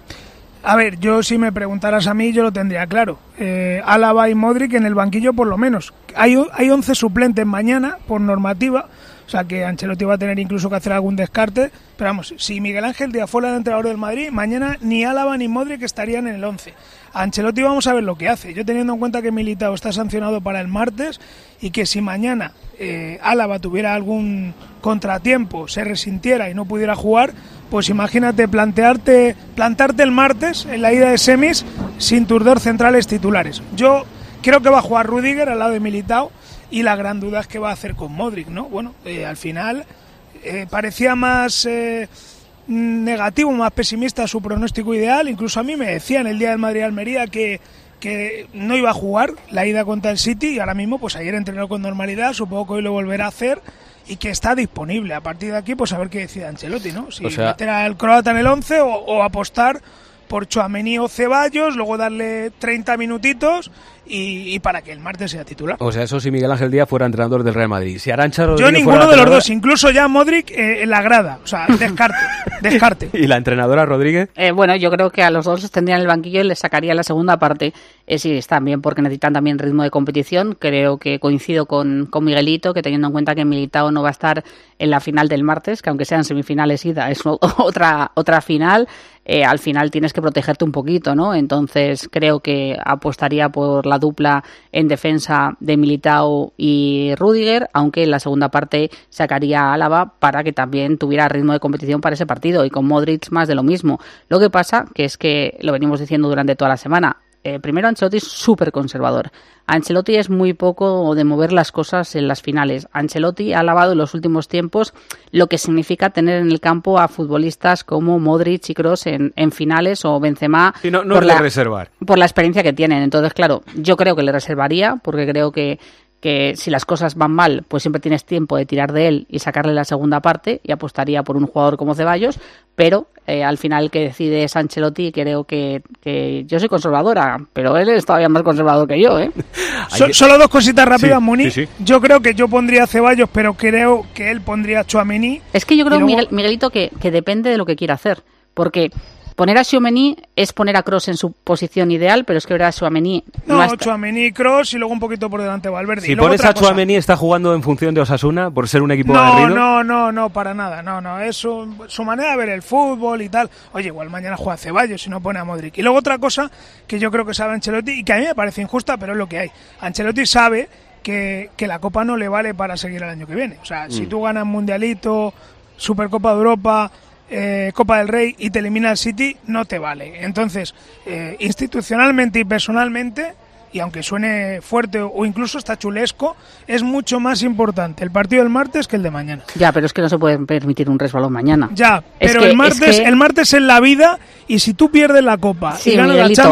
A ver, yo si me preguntaras a mí, yo lo tendría claro. Eh, Álava y Modric en el banquillo por lo menos. Hay, hay once suplentes mañana, por normativa, o sea que Ancelotti va a tener incluso que hacer algún descarte, pero vamos, si Miguel Ángel Díaz fuera el entrenador del Madrid, mañana ni Álava ni Modric estarían en el once. A Ancelotti vamos a ver lo que hace, yo teniendo en cuenta que Militao está sancionado para el martes y que si mañana eh, Álava tuviera algún contratiempo, se resintiera y no pudiera jugar, pues imagínate plantearte, plantarte el martes en la ida de semis sin tus dos centrales titulares. Yo creo que va a jugar Rüdiger al lado de Militao, y la gran duda es qué va a hacer con Modric, ¿no? Bueno, eh, al final eh, parecía más eh, negativo, más pesimista su pronóstico ideal. Incluso a mí me decían el día del Madrid-Almería que, que no iba a jugar la ida contra el City, y ahora mismo, pues ayer entrenó con normalidad, supongo que hoy lo volverá a hacer, y que está disponible. A partir de aquí, pues a ver qué decide Ancelotti, ¿no? Si o sea... meter al croata en el once o, o apostar por Tchouaméni o Ceballos, luego darle treinta minutitos y, y para que el martes sea titular. O sea, eso si Miguel Ángel Díaz fuera entrenador del Real Madrid. Si Arantxa Rodríguez Yo ninguno de los dos, incluso ya Modric eh, en la grada, o sea, descarte, descarte. ¿Y la entrenadora Rodríguez? Eh, bueno, yo creo que a los dos los tendrían en el banquillo y les sacaría la segunda parte, eh, si están bien, porque necesitan también ritmo de competición. Creo que coincido con, con Miguelito, que teniendo en cuenta que Militao no va a estar en la final del martes, que aunque sean semifinales ida, es otra, otra final. Eh, al final tienes que protegerte un poquito, ¿no? Entonces creo que apostaría por la dupla en defensa de Militao y Rüdiger, aunque en la segunda parte sacaría a Álava para que también tuviera ritmo de competición para ese partido, y con Modric más de lo mismo. Lo que pasa que es que, lo venimos diciendo durante toda la semana, eh, primero Ancelotti es súper conservador. Ancelotti es muy poco de mover las cosas en las finales. Ancelotti ha lavado en los últimos tiempos lo que significa tener en el campo a futbolistas como Modric y Kroos en, en finales, o Benzema, sí, no, no por, es la, de reservar. por la experiencia que tienen. Entonces, claro, yo creo que le reservaría, porque creo que que si las cosas van mal, pues siempre tienes tiempo de tirar de él y sacarle la segunda parte, y apostaría por un jugador como Ceballos, pero eh, al final el que decide es Ancelotti, y creo que, que yo soy conservadora, pero él es todavía más conservador que yo, ¿eh? So, que... Solo dos cositas rápidas, sí, Muni. Sí, sí. Yo creo que yo pondría Ceballos, pero creo que él pondría Tchouaméni. Es que yo creo, luego... Miguel, Miguelito, que, que depende de lo que quiera hacer, porque poner a Tchouaméni es poner a Kroos en su posición ideal, pero es que ahora Tchouaméni no, no está... Tchouaméni, Kroos y luego un poquito por delante Valverde. Si y luego pones a Tchouaméni, cosa... ¿está jugando en función de Osasuna por ser un equipo no, aguerrido? No, no, no, para nada, no, no, es su, su manera de ver el fútbol y tal. Oye, igual mañana juega Ceballos si no pone a Modric. Y luego otra cosa que yo creo que sabe Ancelotti y que a mí me parece injusta, pero es lo que hay. Ancelotti sabe que, que la Copa no le vale para seguir el año que viene. O sea, mm. si tú ganas Mundialito, Supercopa de Europa... Eh, Copa del Rey y te elimina el City, no te vale. Entonces, eh, institucionalmente y personalmente, y aunque suene fuerte o incluso está chulesco, es mucho más importante el partido del martes que el de mañana. Ya, pero es que no se puede permitir un resbalón mañana. Ya, es pero que, el martes es que... el martes es la vida, y si tú pierdes la Copa sí, y ganas Miguelito, la Champions...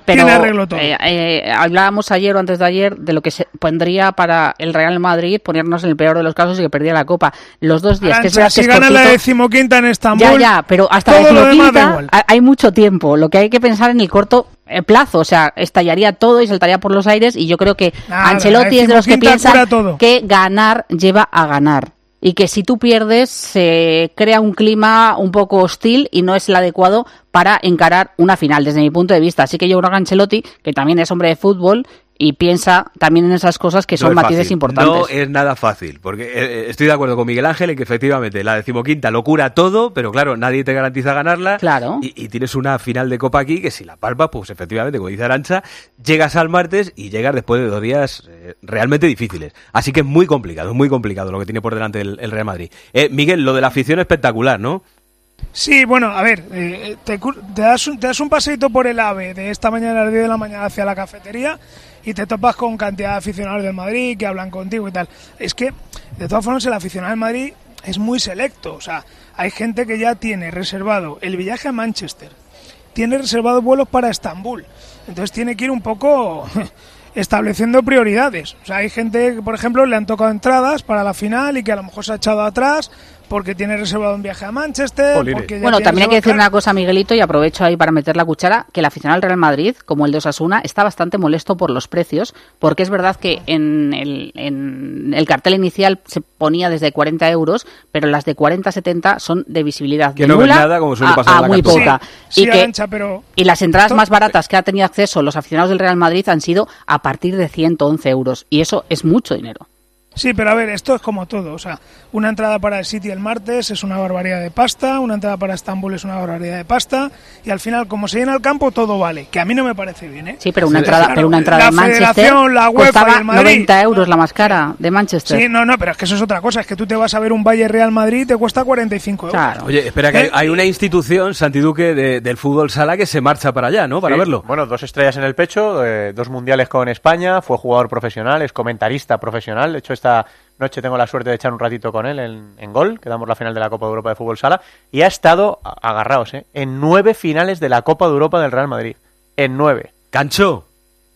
Pero, tiene arreglo todo. Eh, eh, hablábamos ayer o antes de ayer de lo que se pondría para el Real Madrid ponernos en el peor de los casos y que perdiera la Copa. Los dos días, Arancha, que es verdad si que es gana la cortito, decimoquinta en Estambul, ya, ya, pero hasta todo la lo demás da decimoquinta igual. hay mucho tiempo. Lo que hay que pensar en el corto eh, plazo, o sea, estallaría todo y saltaría por los aires, y yo creo que Nada, Ancelotti la es de los que decimoquinta cura piensan todo. que ganar lleva a ganar. Y que si tú pierdes se crea un clima un poco hostil y no es el adecuado para encarar una final, desde mi punto de vista. Así que yo creo que Ancelotti, que también es hombre de fútbol y piensa también en esas cosas que No son es matices fácil. importantes. No es nada fácil, porque eh, estoy de acuerdo con Miguel Ángel en que efectivamente la decimoquinta lo cura todo, pero claro, nadie te garantiza ganarla. Claro. Y, y tienes una final de Copa aquí que si la palpas, pues efectivamente, como dice Arantxa, llegas al martes y llegas después de dos días eh, realmente difíciles. Así que es muy complicado, muy complicado lo que tiene por delante el, el Real Madrid. Eh, Miguel, lo de la afición espectacular, ¿no? Sí, bueno, a ver, eh, te, te, das un, te das un paseito por el AVE de esta mañana a las diez de la mañana hacia la cafetería y te topas con cantidad de aficionados del Madrid que hablan contigo y tal. Es que, de todas formas, el aficionado del Madrid es muy selecto. O sea, hay gente que ya tiene reservado el viaje a Manchester, tiene reservado vuelos para Estambul. Entonces tiene que ir un poco estableciendo prioridades. O sea, hay gente que, por ejemplo, le han tocado entradas para la final y que a lo mejor se ha echado atrás porque tiene reservado un viaje a Manchester. Porque ya Bueno, tiene también hay que decir reservado- una cosa, Miguelito, y aprovecho ahí para meter la cuchara, que el aficionado del Real Madrid, como el de Osasuna, está bastante molesto por los precios, porque es verdad que en el, en el cartel inicial se ponía desde cuarenta euros, pero las de cuarenta a setenta son de visibilidad Que de no ves nula nada, como suele a- pasar en a la muy Cartuja. poca. Sí, y, sí, que, Arantxa, pero y las entradas esto- más baratas que ha tenido acceso los aficionados del Real Madrid han sido a partir de ciento once euros, y eso es mucho dinero. Sí, pero a ver, esto es como todo. O sea, una entrada para el City el martes es una barbaridad de pasta, una entrada para Estambul es una barbaridad de pasta, y al final, como se llena el campo, todo vale. Que a mí no me parece bien, ¿eh? Sí, pero una entrada, Claro, pero una entrada la en Manchester Federación, la UEFA y costaba el Madrid. noventa euros la más cara de Manchester. Sí, no, no, pero es que eso es otra cosa. Es que tú te vas a ver un Valle Real Madrid y te cuesta cuarenta y cinco euros. Claro. Oye, espera, que hay, ¿Eh? hay una institución, Santiduque, de, del fútbol sala que se marcha para allá, ¿no? Para Sí, verlo. Bueno, dos estrellas en el pecho, eh, dos mundiales con España, fue jugador profesional, es comentarista profesional. De hecho, esta noche tengo la suerte de echar un ratito con él en, en Gol, que damos la final de la Copa de Europa de Fútbol Sala, y ha estado, a- agarraos, eh, en nueve finales de la Copa de Europa del Real Madrid. En nueve. Cancho.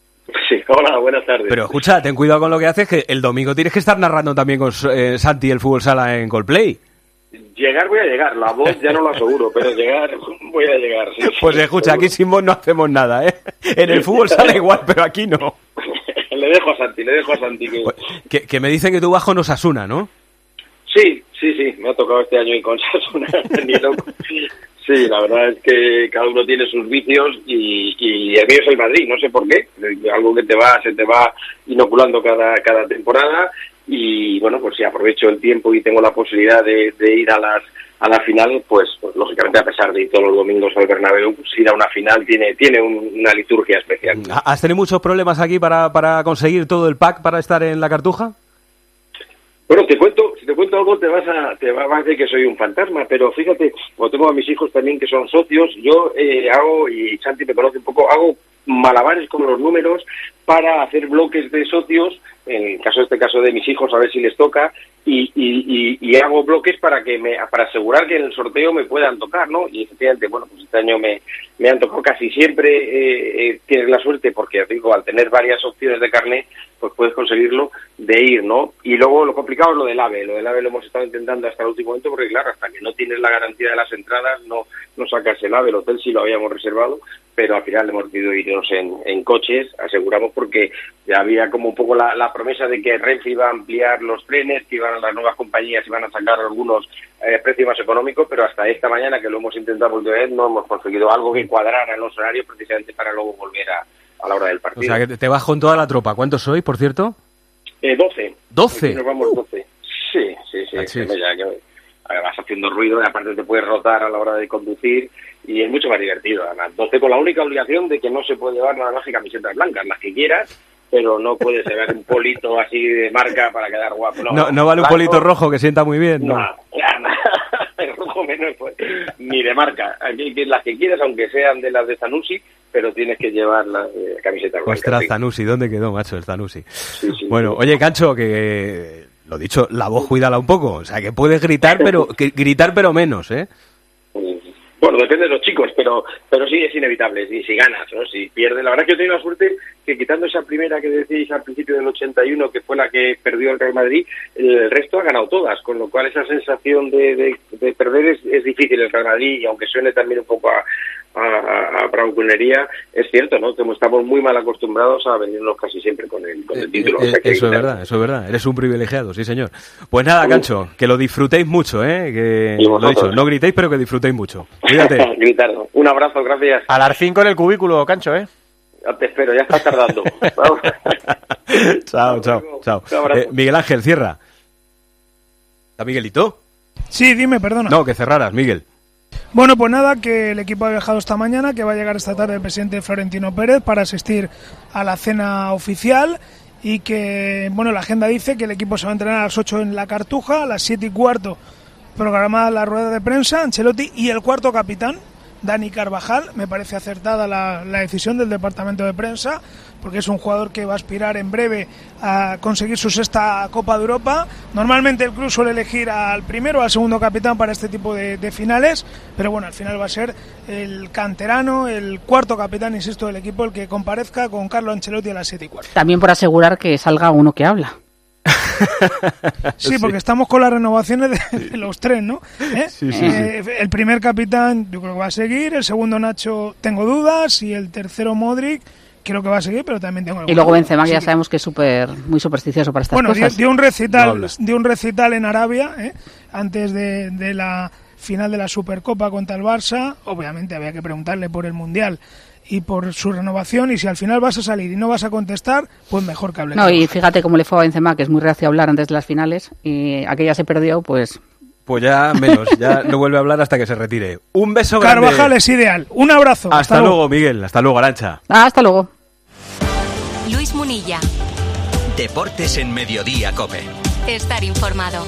Sí, hola, buenas tardes. Pero escucha, ten cuidado con lo que haces, que el domingo tienes que estar narrando también con eh, Santi el fútbol sala en Coldplay. Llegar voy a llegar, la voz ya no lo aseguro, pero llegar voy a llegar. Sí, Pues sí, escucha, seguro. aquí sin vos no hacemos nada, ¿eh? En el fútbol sala igual, pero aquí no. Le dejo a Santi, le dejo a Santi. Que... Que, que me dicen que tú vas con Osasuna, ¿no? Sí, sí, sí, me ha tocado este año ir con Sasuna. Ni loco. Sí, la verdad es que cada uno tiene sus vicios y, y el mío es el Madrid, no sé por qué. Algo que te va, se te va inoculando cada, cada temporada y bueno, pues si aprovecho el tiempo y tengo la posibilidad de, de ir a las a las finales, pues, pues lógicamente a pesar de ir todos los domingos al Bernabéu, pues ir a una final tiene tiene un- una liturgia especial. ¿Has tenido muchos problemas aquí para, para conseguir todo el pack para estar en la Cartuja? Bueno, te cuento, si te cuento algo te vas a te vas a decir que soy un fantasma, pero fíjate, como tengo a mis hijos también que son socios, yo eh, hago, y Santi me conoce un poco, hago malabares con los números para hacer bloques de socios, en el caso de este caso de mis hijos, a ver si les toca, y, y, y, y hago bloques para que me para asegurar que en el sorteo me puedan tocar, ¿no? Y efectivamente, bueno, pues este año me, me han tocado casi siempre, eh, eh, tienes la suerte, porque digo, al tener varias opciones de carnet, pues puedes conseguirlo de ir, ¿no? Y luego lo complicado es lo del AVE, lo del AVE lo hemos estado intentando hasta el último momento, porque claro, hasta que no tienes la garantía de las entradas, no, no sacas el AVE, el hotel sí lo habíamos reservado, pero al final hemos decidido irnos en, en coches, aseguramos, porque ya había como un poco la, la promesa de que Renfe iba a ampliar los trenes, que iban a las nuevas compañías, iban a sacar algunos eh, precios más económicos, pero hasta esta mañana que lo hemos intentado por última vez no hemos conseguido algo que cuadrara en los horarios precisamente para luego volver a, a la hora del O partido. sea, que te vas con toda la tropa. ¿Cuántos sois, por cierto? Eh, doce. ¿doce? Aquí nos vamos doce. Sí, sí, sí. Ah, sí. que ya, que, a ver, vas haciendo ruido y aparte te puedes rotar a la hora de conducir y es mucho más divertido. Además, doce con la única obligación de que no se puede llevar nada más que camisetas blancas, las que quieras, pero no puedes llevar un polito así de marca para quedar guapo. No, No, no vale un blanco, polito rojo que sienta muy bien, ¿no? No, ya, no. El rojo menos, pues, ni de marca. Aquí, que las que quieras, aunque sean de las de Zanussi, pero tienes que llevar las eh, camisetas blancas. Ostras, sí. Zanussi, ¿dónde quedó, macho, el Zanussi? Sí, sí, Bueno, sí. oye, Cancho, que lo dicho, la voz cuídala un poco. O sea, que puedes gritar, pero que, gritar pero menos, ¿eh? Bueno, depende de los chicos, pero pero sí es inevitable, si, si ganas, ¿no? Si pierdes. La verdad es que yo tengo la suerte que quitando esa primera que decís al principio del ochenta y uno, que fue la que perdió el Real Madrid, el resto ha ganado todas, con lo cual esa sensación de, de, de perder es, es difícil el Real Madrid, y aunque suene también un poco a, a, a bravuconería, es cierto, ¿no? Como estamos muy mal acostumbrados a venirnos casi siempre con el, con el título. Eh, o sea que eso es verdad, eso es verdad. Eres un privilegiado, sí señor. Pues nada, Cancho, que lo disfrutéis mucho, ¿eh? Que lo he dicho, no gritéis, pero que disfrutéis mucho. Cuídate. Gritarlo. Un abrazo, gracias. A las cinco en el cubículo, Cancho, ¿eh? Ya te espero, ya estás tardando. Chao, chao, chao. Eh, Miguel Ángel, cierra. ¿Está Miguelito? Sí, dime, perdona. No, que cerraras, Miguel. Bueno, pues nada, que el equipo ha viajado esta mañana, que va a llegar esta tarde el presidente Florentino Pérez para asistir a la cena oficial, y que, bueno, la agenda dice que el equipo se va a entrenar a las ocho en la Cartuja, a las siete y cuarto programada la rueda de prensa, Ancelotti y el cuarto capitán, Dani Carvajal. Me parece acertada la, la decisión del departamento de prensa, porque es un jugador que va a aspirar en breve a conseguir su sexta Copa de Europa. Normalmente el club suele elegir al primero o al segundo capitán para este tipo de, de finales, pero bueno, al final va a ser el canterano, el cuarto capitán, insisto, del equipo, el que comparezca con Carlo Ancelotti a las siete y cuarto. También por asegurar que salga uno que habla. Sí, porque sí. Estamos con las renovaciones de, de los tres, ¿no? ¿Eh? Sí, sí, eh, sí. El primer capitán yo creo que va a seguir, el segundo Nacho tengo dudas, y el tercero Modric creo que va a seguir, pero también tengo... Y luego Benzema, que ya sabemos que es súper, muy supersticioso para estas bueno, cosas. Bueno, dio, dio un recital, no dio un recital en Arabia, ¿eh? Antes de, de la final de la Supercopa contra el Barça. Obviamente había que preguntarle por el Mundial y por su renovación, y si al final vas a salir y no vas a contestar, pues mejor que hable. No, y fíjate cómo le fue a Benzema, que es muy reacio a hablar antes de las finales, y aquella se perdió, pues... Pues ya menos, ya no vuelve a hablar hasta que se retire. Un beso grande. Carvajal es ideal. Un abrazo. Hasta, hasta luego. luego, Miguel. Hasta luego, Arantxa. Ah, hasta luego. Luis Munilla. Deportes en Mediodía COPE. Estar informado.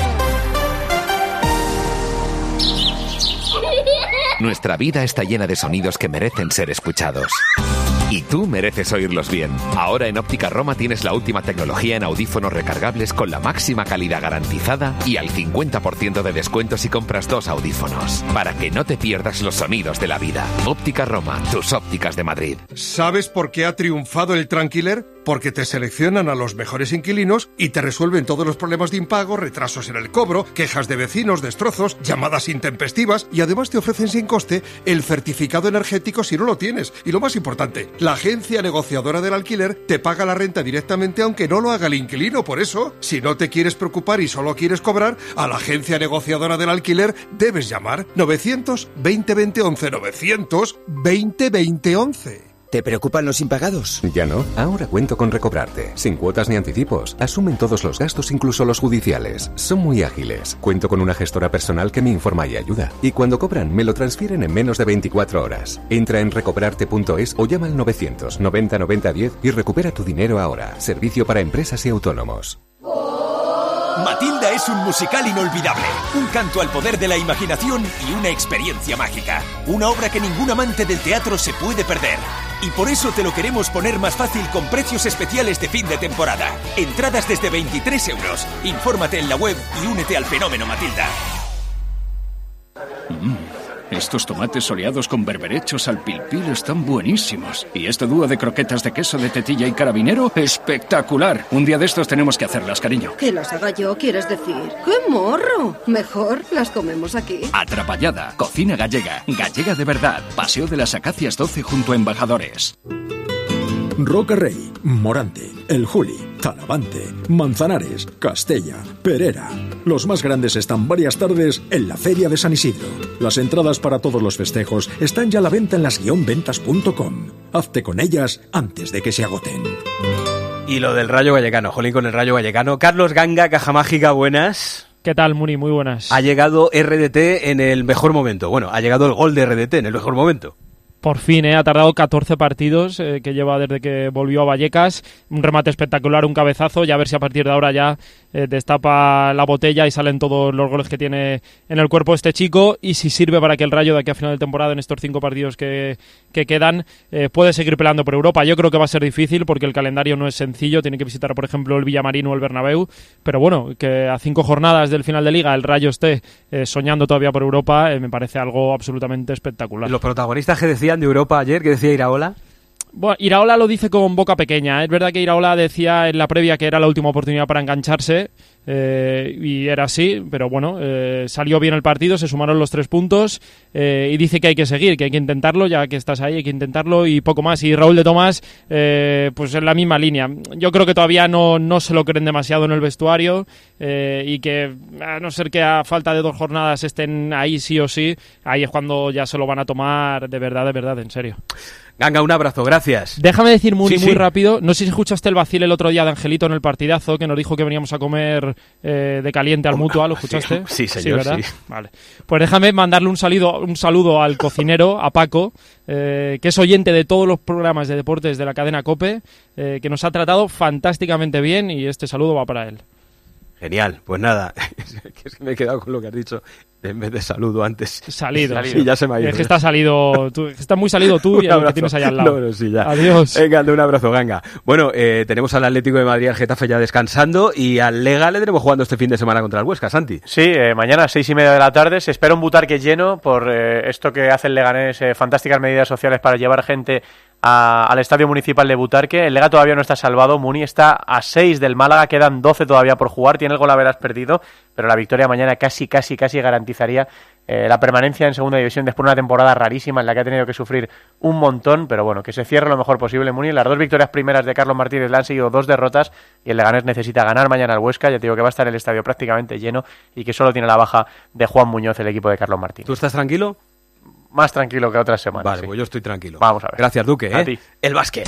Nuestra vida está llena de sonidos que merecen ser escuchados. Y tú mereces oírlos bien. Ahora en Óptica Roma tienes la última tecnología en audífonos recargables con la máxima calidad garantizada y al cincuenta por ciento de descuento si compras dos audífonos. Para que no te pierdas los sonidos de la vida. Óptica Roma, tus ópticas de Madrid. ¿Sabes por qué ha triunfado el Tranquiler? Porque te seleccionan a los mejores inquilinos y te resuelven todos los problemas de impago, retrasos en el cobro, quejas de vecinos, destrozos, llamadas intempestivas, y además te ofrecen sin coste el certificado energético si no lo tienes. Y lo más importante, la agencia negociadora del alquiler te paga la renta directamente aunque no lo haga el inquilino. Por eso, si no te quieres preocupar y solo quieres cobrar, a la agencia negociadora del alquiler debes llamar novecientos veinte veinte once, novecientos veinte veinte once. ¿Te preocupan los impagados? Ya no. Ahora cuento con Recobrarte. Sin cuotas ni anticipos. Asumen todos los gastos, incluso los judiciales. Son muy ágiles. Cuento con una gestora personal que me informa y ayuda. Y cuando cobran, me lo transfieren en menos de veinticuatro horas. Entra en recobrarte punto es o llama al novecientos noventa noventa diez y recupera tu dinero ahora. Servicio para empresas y autónomos. Matilda es un musical inolvidable, un canto al poder de la imaginación y una experiencia mágica. Una obra que ningún amante del teatro se puede perder. Y por eso te lo queremos poner más fácil con precios especiales de fin de temporada. Entradas desde veintitrés euros. Infórmate en la web y únete al fenómeno Matilda. Mm. Estos tomates soleados con berberechos al pil pil están buenísimos. Y este dúo de croquetas de queso de tetilla y carabinero, espectacular. Un día de estos tenemos que hacerlas, cariño. ¿Que las haga yo, quieres decir? ¡Qué morro! Mejor las comemos aquí. Atrapallada, cocina gallega, gallega de verdad. Paseo de las Acacias doce junto a Embajadores. Roca Rey, Morante, El Juli, Talavante, Manzanares, Castella, Perera. Los más grandes están varias tardes en la Feria de San Isidro. Las entradas para todos los festejos están ya a la venta en las guion ventas punto com. Hazte con ellas antes de que se agoten. Y lo del Rayo Vallecano, jolín con el Rayo Vallecano. Carlos Ganga, Caja Mágica, buenas. ¿Qué tal, Muni? Muy buenas. Ha llegado R D T en el mejor momento. Bueno, ha llegado el gol de R D T en el mejor momento. por fin, ¿eh? Ha tardado catorce partidos eh, que lleva desde que volvió a Vallecas. Un remate espectacular, un cabezazo, y a ver si a partir de ahora ya eh, destapa la botella y salen todos los goles que tiene en el cuerpo este chico, y si sirve para que el Rayo de aquí a final de temporada, en estos cinco partidos que, que quedan, eh, puede seguir peleando por Europa. Yo creo que va a ser difícil porque el calendario no es sencillo, tiene que visitar por ejemplo el Villamarín o el Bernabéu, pero bueno, que a cinco jornadas del final de Liga el Rayo esté eh, soñando todavía por Europa, eh, me parece algo absolutamente espectacular. Los protagonistas que decían de Europa ayer, que decía Iraola. Bueno, Iraola lo dice con boca pequeña. Es verdad que Iraola decía en la previa que era la última oportunidad para engancharse, eh, y era así, pero bueno, eh, salió bien el partido, se sumaron los tres puntos, eh, y dice que hay que seguir, que hay que intentarlo, ya que estás ahí hay que intentarlo y poco más. Y Raúl de Tomás, eh, pues en la misma línea. Yo creo que todavía no, no se lo creen demasiado en el vestuario, eh, y que a no ser que a falta de dos jornadas estén ahí sí o sí, ahí es cuando ya se lo van a tomar de verdad, de verdad, en serio. Ganga, un abrazo, gracias. Déjame decir muy, sí, muy sí. rápido, no sé si escuchaste el vacil el otro día de Angelito en el partidazo, que nos dijo que veníamos a comer eh, de caliente al Mutua, ¿lo escuchaste? Sí, sí señor, sí, ¿verdad? sí. Vale. Pues déjame mandarle un saludo, un saludo al cocinero, a Paco, eh, que es oyente de todos los programas de deportes de la cadena COPE, eh, que nos ha tratado fantásticamente bien, y este saludo va para él. Genial, pues nada, es que me he quedado con lo que has dicho, en vez de saludo antes. Salido. Sí, ya se me ha ido. Es que estás salido, tú, estás muy salido tú y el que tienes ahí al lado. No, no, sí, ya. Adiós. Venga, un abrazo, Ganga. Bueno, eh, tenemos al Atlético de Madrid, al Getafe ya descansando, y al Lega le tenemos jugando este fin de semana contra el Huesca, Santi. Sí, eh, mañana a seis y media de la tarde se espera un Butarque lleno por eh, esto que hace el Leganés, eh, fantásticas medidas sociales para llevar gente A, al Estadio Municipal de Butarque. El Lega todavía no está salvado, Muni está a seis del Málaga, quedan doce todavía por jugar, tiene el gol a veras perdido, pero la victoria mañana casi, casi, casi garantizaría eh, la permanencia en segunda división después de una temporada rarísima en la que ha tenido que sufrir un montón, pero bueno, que se cierre lo mejor posible Muni. Las dos victorias primeras de Carlos Martínez le han seguido dos derrotas y el Leganés necesita ganar mañana al Huesca. Ya te digo que va a estar el estadio prácticamente lleno y que solo tiene la baja de Juan Muñoz, el equipo de Carlos Martínez. ¿Tú estás tranquilo? Más tranquilo que otras semanas. Vale, sí. pues yo estoy tranquilo. Vamos a ver. Gracias, Duque. A ¿eh? ti. El básquet.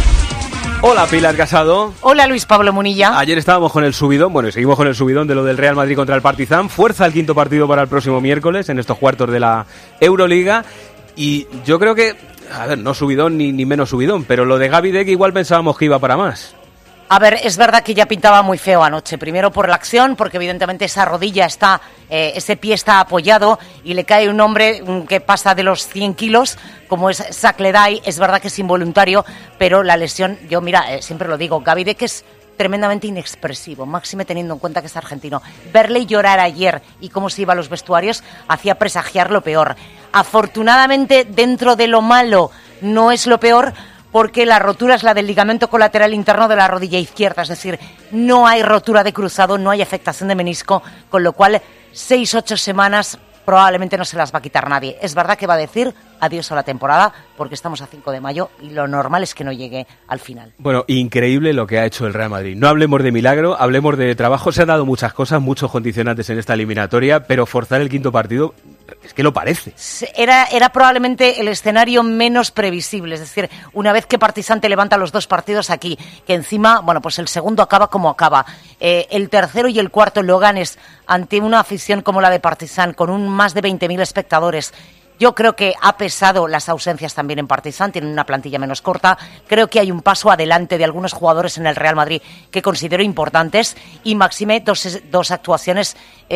Hola, Pilar Casado. Hola, Luis Pablo Munilla. Ayer estábamos con el subidón, bueno, y seguimos con el subidón de lo del Real Madrid contra el Partizan. Fuerza el quinto partido para el próximo miércoles en estos cuartos de la Euroliga. Y yo creo que, a ver, no subidón ni, ni menos subidón, pero lo de Gaby Deck igual pensábamos que iba para más. A ver, es verdad que ya pintaba muy feo anoche. Primero por la acción, porque evidentemente esa rodilla está, eh, ese pie está apoyado y le cae un hombre que pasa de los cien kilos, como es Sacledai. Es verdad que es involuntario, pero la lesión, yo mira, eh, siempre lo digo, Gaby Deck es tremendamente inexpresivo, máxime teniendo en cuenta que es argentino. Verle llorar ayer y cómo se iba a los vestuarios hacía presagiar lo peor. Afortunadamente, dentro de lo malo, no es lo peor, porque la rotura es la del ligamento colateral interno de la rodilla izquierda, es decir, no hay rotura de cruzado, no hay afectación de menisco, con lo cual seis, ocho semanas probablemente no se las va a quitar nadie. Es verdad que va a decir adiós a la temporada, porque estamos a cinco de mayo y lo normal es que no llegue al final. Bueno, increíble lo que ha hecho el Real Madrid. No hablemos de milagro, hablemos de trabajo. Se han dado muchas cosas, muchos condicionantes en esta eliminatoria, pero forzar el quinto partido es que lo parece. Era, era probablemente el escenario menos previsible, es decir, una vez que Partizan te levanta los dos partidos aquí, que encima, bueno, pues el segundo acaba como acaba, eh, el tercero y el cuarto lo ganes ante una afición como la de Partizan, con un más de veinte mil espectadores. Yo creo que ha pesado las ausencias también en Partizan, tienen una plantilla menos corta. Creo que hay un paso adelante de algunos jugadores en el Real Madrid que considero importantes. Y máxime dos, dos actuaciones,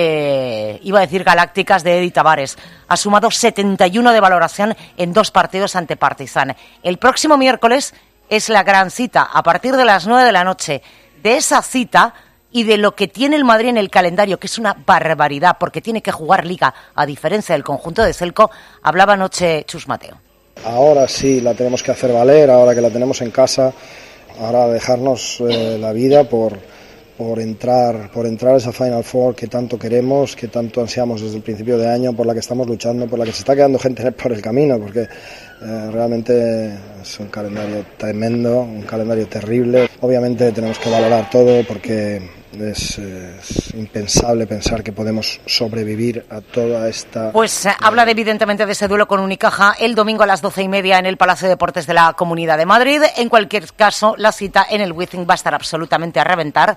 eh, iba a decir galácticas, de Eddie Tavares. Ha sumado setenta y uno de valoración en dos partidos ante Partizan. El próximo miércoles es la gran cita, a partir de las nueve de la noche. De esa cita y de lo que tiene el Madrid en el calendario, que es una barbaridad, porque tiene que jugar Liga, a diferencia del conjunto de Celco, hablaba anoche Chus Mateo. Ahora sí la tenemos que hacer valer, ahora que la tenemos en casa, ahora dejarnos eh, la vida por, por entrar por entrar a esa Final Four que tanto queremos, que tanto ansiamos desde el principio de año, por la que estamos luchando, por la que se está quedando gente por el camino, porque eh, realmente es un calendario tremendo, un calendario terrible. Obviamente tenemos que valorar todo, porque Es, es impensable pensar que podemos sobrevivir a toda esta... Pues eh, habla de, evidentemente de ese duelo con Unicaja el domingo a las doce y media en el Palacio de Deportes de la Comunidad de Madrid. En cualquier caso, la cita en el Wizzing va a estar absolutamente a reventar.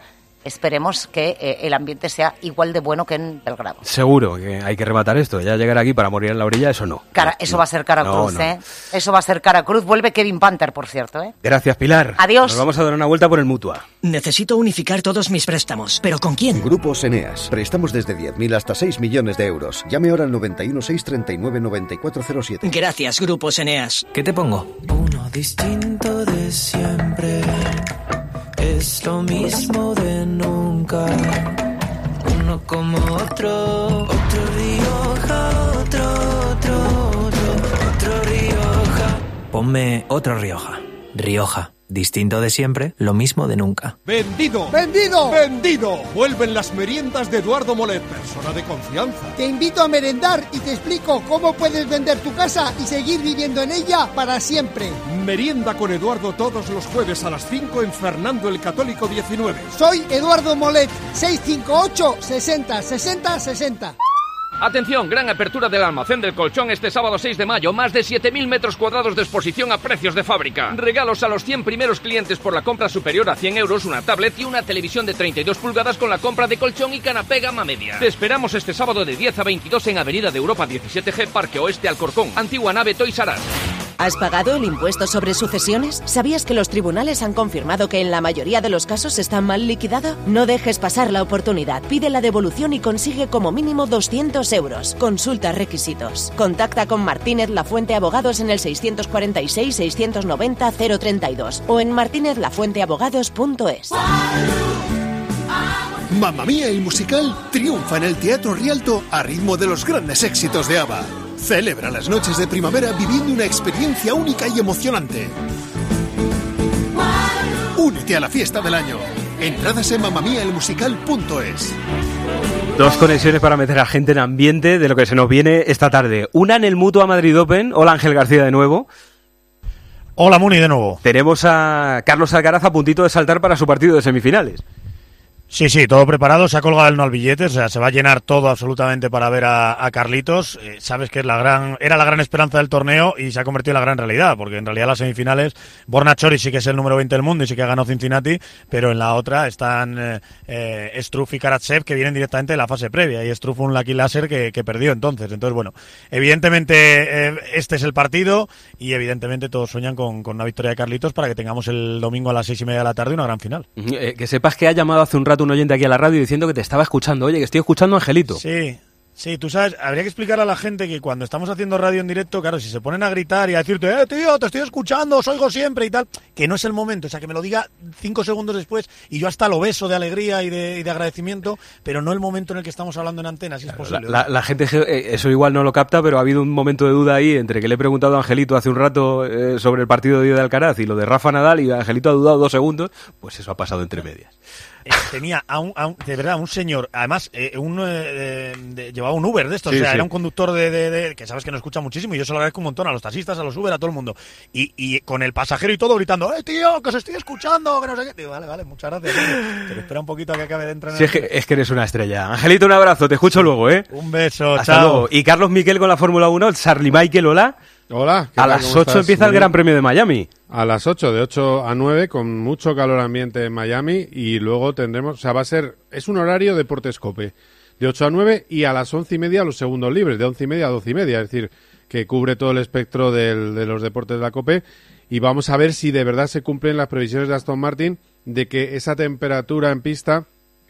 esperemos que eh, el ambiente sea igual de bueno que en Belgrado. Seguro que hay que rematar esto. Ya llegar aquí para morir en la orilla, eso no. Cara, eso va a ser cara no, cruz, no. ¿eh? Eso va a ser cara cruz. Vuelve Kevin Panther, por cierto, ¿eh? Gracias, Pilar. Adiós. Nos vamos a dar una vuelta por el Mutua. Necesito unificar todos mis préstamos. ¿Pero con quién? Grupos Eneas. Préstamos desde diez mil hasta seis millones de euros. Llame ahora al noventa y uno, seiscientos treinta y nueve, noventa y cuatro cero siete. Gracias, Grupos Eneas. ¿Qué te pongo? Uno distinto de siempre. Es lo mismo de nunca. Uno como otro. Otro Rioja, otro, otro, otro, otro Rioja. Ponme otro Rioja. Rioja. Distinto de siempre, lo mismo de nunca. ¡Vendido! ¡Vendido! ¡Vendido! Vuelven las meriendas de Eduardo Molet, persona de confianza. Te invito a merendar y te explico cómo puedes vender tu casa y seguir viviendo en ella para siempre. Merienda con Eduardo todos los jueves a las cinco en Fernando el Católico diecinueve. Soy Eduardo Molet, seiscientos cincuenta y ocho, sesenta, sesenta, sesenta. Atención, gran apertura del Almacén del Colchón este sábado seis de mayo. Más de siete mil metros cuadrados de exposición a precios de fábrica. Regalos a los cien primeros clientes por la compra superior a cien euros, una tablet y una televisión de treinta y dos pulgadas con la compra de colchón y canapé gama media. Te esperamos este sábado de diez a veintidós en Avenida de Europa diecisiete G, Parque Oeste, Alcorcón. Antigua nave Toys R Us. ¿Has pagado el impuesto sobre sucesiones? ¿Sabías que los tribunales han confirmado que en la mayoría de los casos está mal liquidado? No dejes pasar la oportunidad. Pide la devolución y consigue como mínimo doscientos euros. Consulta requisitos. Contacta con Martínez Lafuente Abogados en el seiscientos cuarenta y seis, seiscientos noventa, cero treinta y dos o en martinez lafuente abogados punto es. Mamma Mía, el musical triunfa en el Teatro Rialto a ritmo de los grandes éxitos de ABBA. Celebra las noches de primavera viviendo una experiencia única y emocionante. Únete a la fiesta del año. Entradas en mamma mía el musical punto es. Dos conexiones para meter a gente en ambiente de lo que se nos viene esta tarde. Una en el Mutua Madrid Open. Hola, Ángel García de nuevo. Hola, Muni, de nuevo. Tenemos a Carlos Alcaraz a puntito de saltar para su partido de semifinales. Sí, sí, todo preparado, se ha colgado el no al billete, o sea, se va a llenar todo absolutamente para ver a, a Carlitos. Eh, sabes que es la gran, era la gran esperanza del torneo y se ha convertido en la gran realidad, porque en realidad las semifinales, Borna Chori sí que es el número veinte del mundo y sí que ha ganado Cincinnati, pero en la otra están eh, eh, Struff y Karatsev, que vienen directamente de la fase previa, y Struff un lucky laser que, que perdió entonces. Entonces, bueno, evidentemente eh, este es el partido y evidentemente todos sueñan con, con una victoria de Carlitos para que tengamos el domingo a las seis y media de la tarde una gran final. Eh, que sepas que ha llamado hace un rato un oyente aquí a la radio diciendo que te estaba escuchando. Oye, que estoy escuchando a Angelito. Sí, sí, tú sabes, habría que explicar a la gente que cuando estamos haciendo radio en directo, claro, si se ponen a gritar y a decirte, eh, tío, te estoy escuchando, os oigo siempre y tal, que no es el momento, o sea, que me lo diga cinco segundos después y yo hasta lo beso de alegría y de, y de agradecimiento, pero no el momento en el que estamos hablando en antena, si claro, es posible. La, la, la gente, eh, eso igual no lo capta, pero ha habido un momento de duda ahí entre que le he preguntado a Angelito hace un rato eh, sobre el partido de hoy de Alcaraz y lo de Rafa Nadal, y Angelito ha dudado dos segundos, pues eso ha pasado entre medias. Eh, tenía a un, a un, de verdad, un señor, además, eh, un, eh, de, llevaba un Uber de estos, sí, o sea, sí. Era un conductor de, de, de, que sabes que nos escucha muchísimo y yo se lo agradezco un montón a los taxistas, a los Uber, a todo el mundo. Y, y con el pasajero y todo gritando, ¡eh, tío, que os estoy escuchando! Que no sé qué. Digo, vale, vale, muchas gracias. Pero espera un poquito a que acabe de entrar en sí, el... es, que, es que eres una estrella. Angelito, un abrazo, te escucho luego, ¿eh? Un beso, hasta chao. Luego. Y Carlos Miquel con la Fórmula uno, Charlie Michael, hola. Hola. A las ocho empieza el Gran Premio de Miami. A las ocho, de ocho a nueve, con mucho calor ambiente en Miami, y luego tendremos, o sea, va a ser, es un horario Deportes Cope, de ocho a nueve, y a las once y media los segundos libres, de once y media a doce y media, es decir, que cubre todo el espectro del, de los deportes de la Cope, y vamos a ver si de verdad se cumplen las previsiones de Aston Martin de que esa temperatura en pista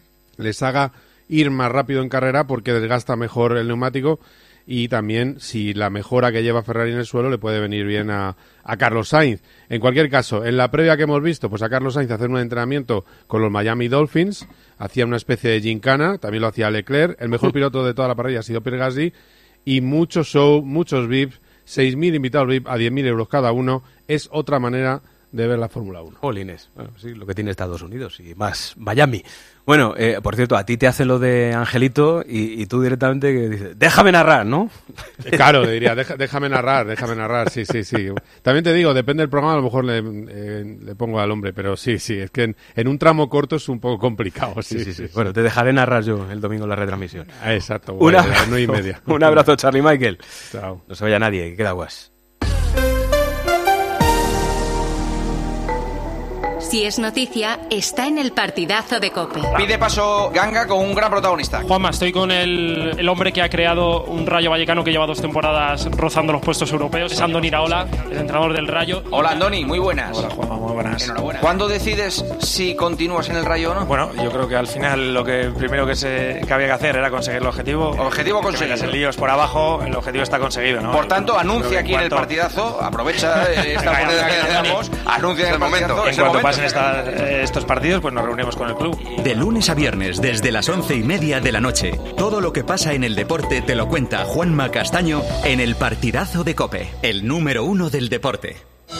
les haga ir más rápido en carrera porque desgasta mejor el neumático. Y también si la mejora que lleva Ferrari en el suelo le puede venir bien a, a Carlos Sainz. En cualquier caso, en la previa que hemos visto, pues a Carlos Sainz hacer un entrenamiento con los Miami Dolphins, hacía una especie de gincana, también lo hacía Leclerc, el mejor piloto de toda la parrilla ha sido Pierre Gasly, y mucho show, muchos V I Ps, seis mil invitados V I P a diez mil euros cada uno, es otra manera de ver la Fórmula uno. Jolines, bueno, sí, lo que tiene Estados Unidos y más Miami. Bueno, eh, por cierto, a ti te hacen lo de Angelito y, y tú directamente que dices, déjame narrar, ¿no? Claro, le diría, Deja, déjame narrar, déjame narrar, sí, sí, sí. También te digo, depende del programa, a lo mejor le, eh, le pongo al hombre, pero sí, sí, es que en, en un tramo corto es un poco complicado. Sí, sí, sí, sí, sí. Bueno, te dejaré narrar yo el domingo en la retransmisión. Ah, exacto, bueno, un abrazo, a las nueve y media. Un abrazo, Charlie Michael. Chao. No se vaya nadie, que queda guas. Si es noticia, está en el partidazo de COPE. Pide paso Ganga con un gran protagonista. Juanma, estoy con el, el hombre que ha creado un Rayo Vallecano que lleva dos temporadas rozando los puestos europeos. Es Andoni Iraola, el entrenador del Rayo. Hola Andoni, muy buenas. Hola Juanma, muy buenas. Enhorabuena. ¿Cuándo decides si continúas en el Rayo o no? Bueno, yo creo que al final lo que primero que, se, que había que hacer era conseguir el objetivo. Objetivo conseguido. Que el líos por abajo, el objetivo está conseguido, ¿no? Por tanto, anuncia aquí en el partidazo, aprovecha esta oportunidad que damos, anuncia en el momento. En cuanto pasen esta, estos partidos, pues nos reunimos con el club. De lunes a viernes, desde las once y media de la noche, todo lo que pasa en el deporte te lo cuenta Juanma Castaño en el partidazo de COPE, el número uno del deporte.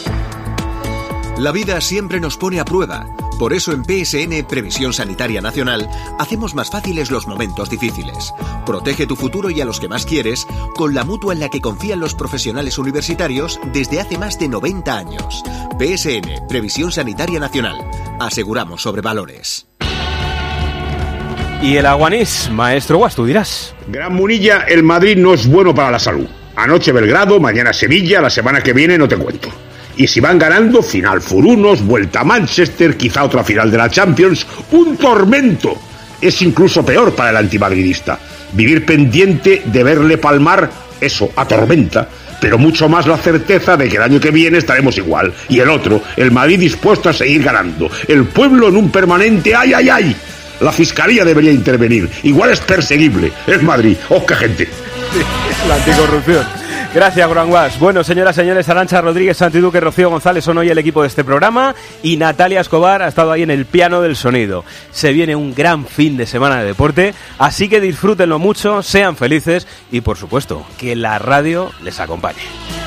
La vida siempre nos pone a prueba. Por eso en P S N Previsión Sanitaria Nacional hacemos más fáciles los momentos difíciles. Protege tu futuro y a los que más quieres con la mutua en la que confían los profesionales universitarios desde hace más de noventa años. P S N Previsión Sanitaria Nacional. Aseguramos sobre valores. Y el Aguanís, maestro Guas, tú dirás. Gran Munilla, el Madrid no es bueno para la salud. Anoche Belgrado, mañana Sevilla, la semana que viene no te cuento. Y si van ganando, final Furunos, vuelta a Manchester, quizá otra final de la Champions, un tormento. Es incluso peor para el antimadridista. Vivir pendiente de verle palmar, eso, atormenta, pero mucho más la certeza de que el año que viene estaremos igual. Y el otro, el Madrid dispuesto a seguir ganando. El pueblo en un permanente ¡ay, ay, ay! La Fiscalía debería intervenir. Igual es perseguible. Es Madrid. ¡Oh, qué gente! La anticorrupción. Gracias, Gran Guas. Bueno, señoras y señores, Arantxa Rodríguez, Santi Duque, Rocío González son hoy el equipo de este programa y Natalia Escobar ha estado ahí en el piano del sonido. Se viene un gran fin de semana de deporte, así que disfrútenlo mucho, sean felices y, por supuesto, que la radio les acompañe.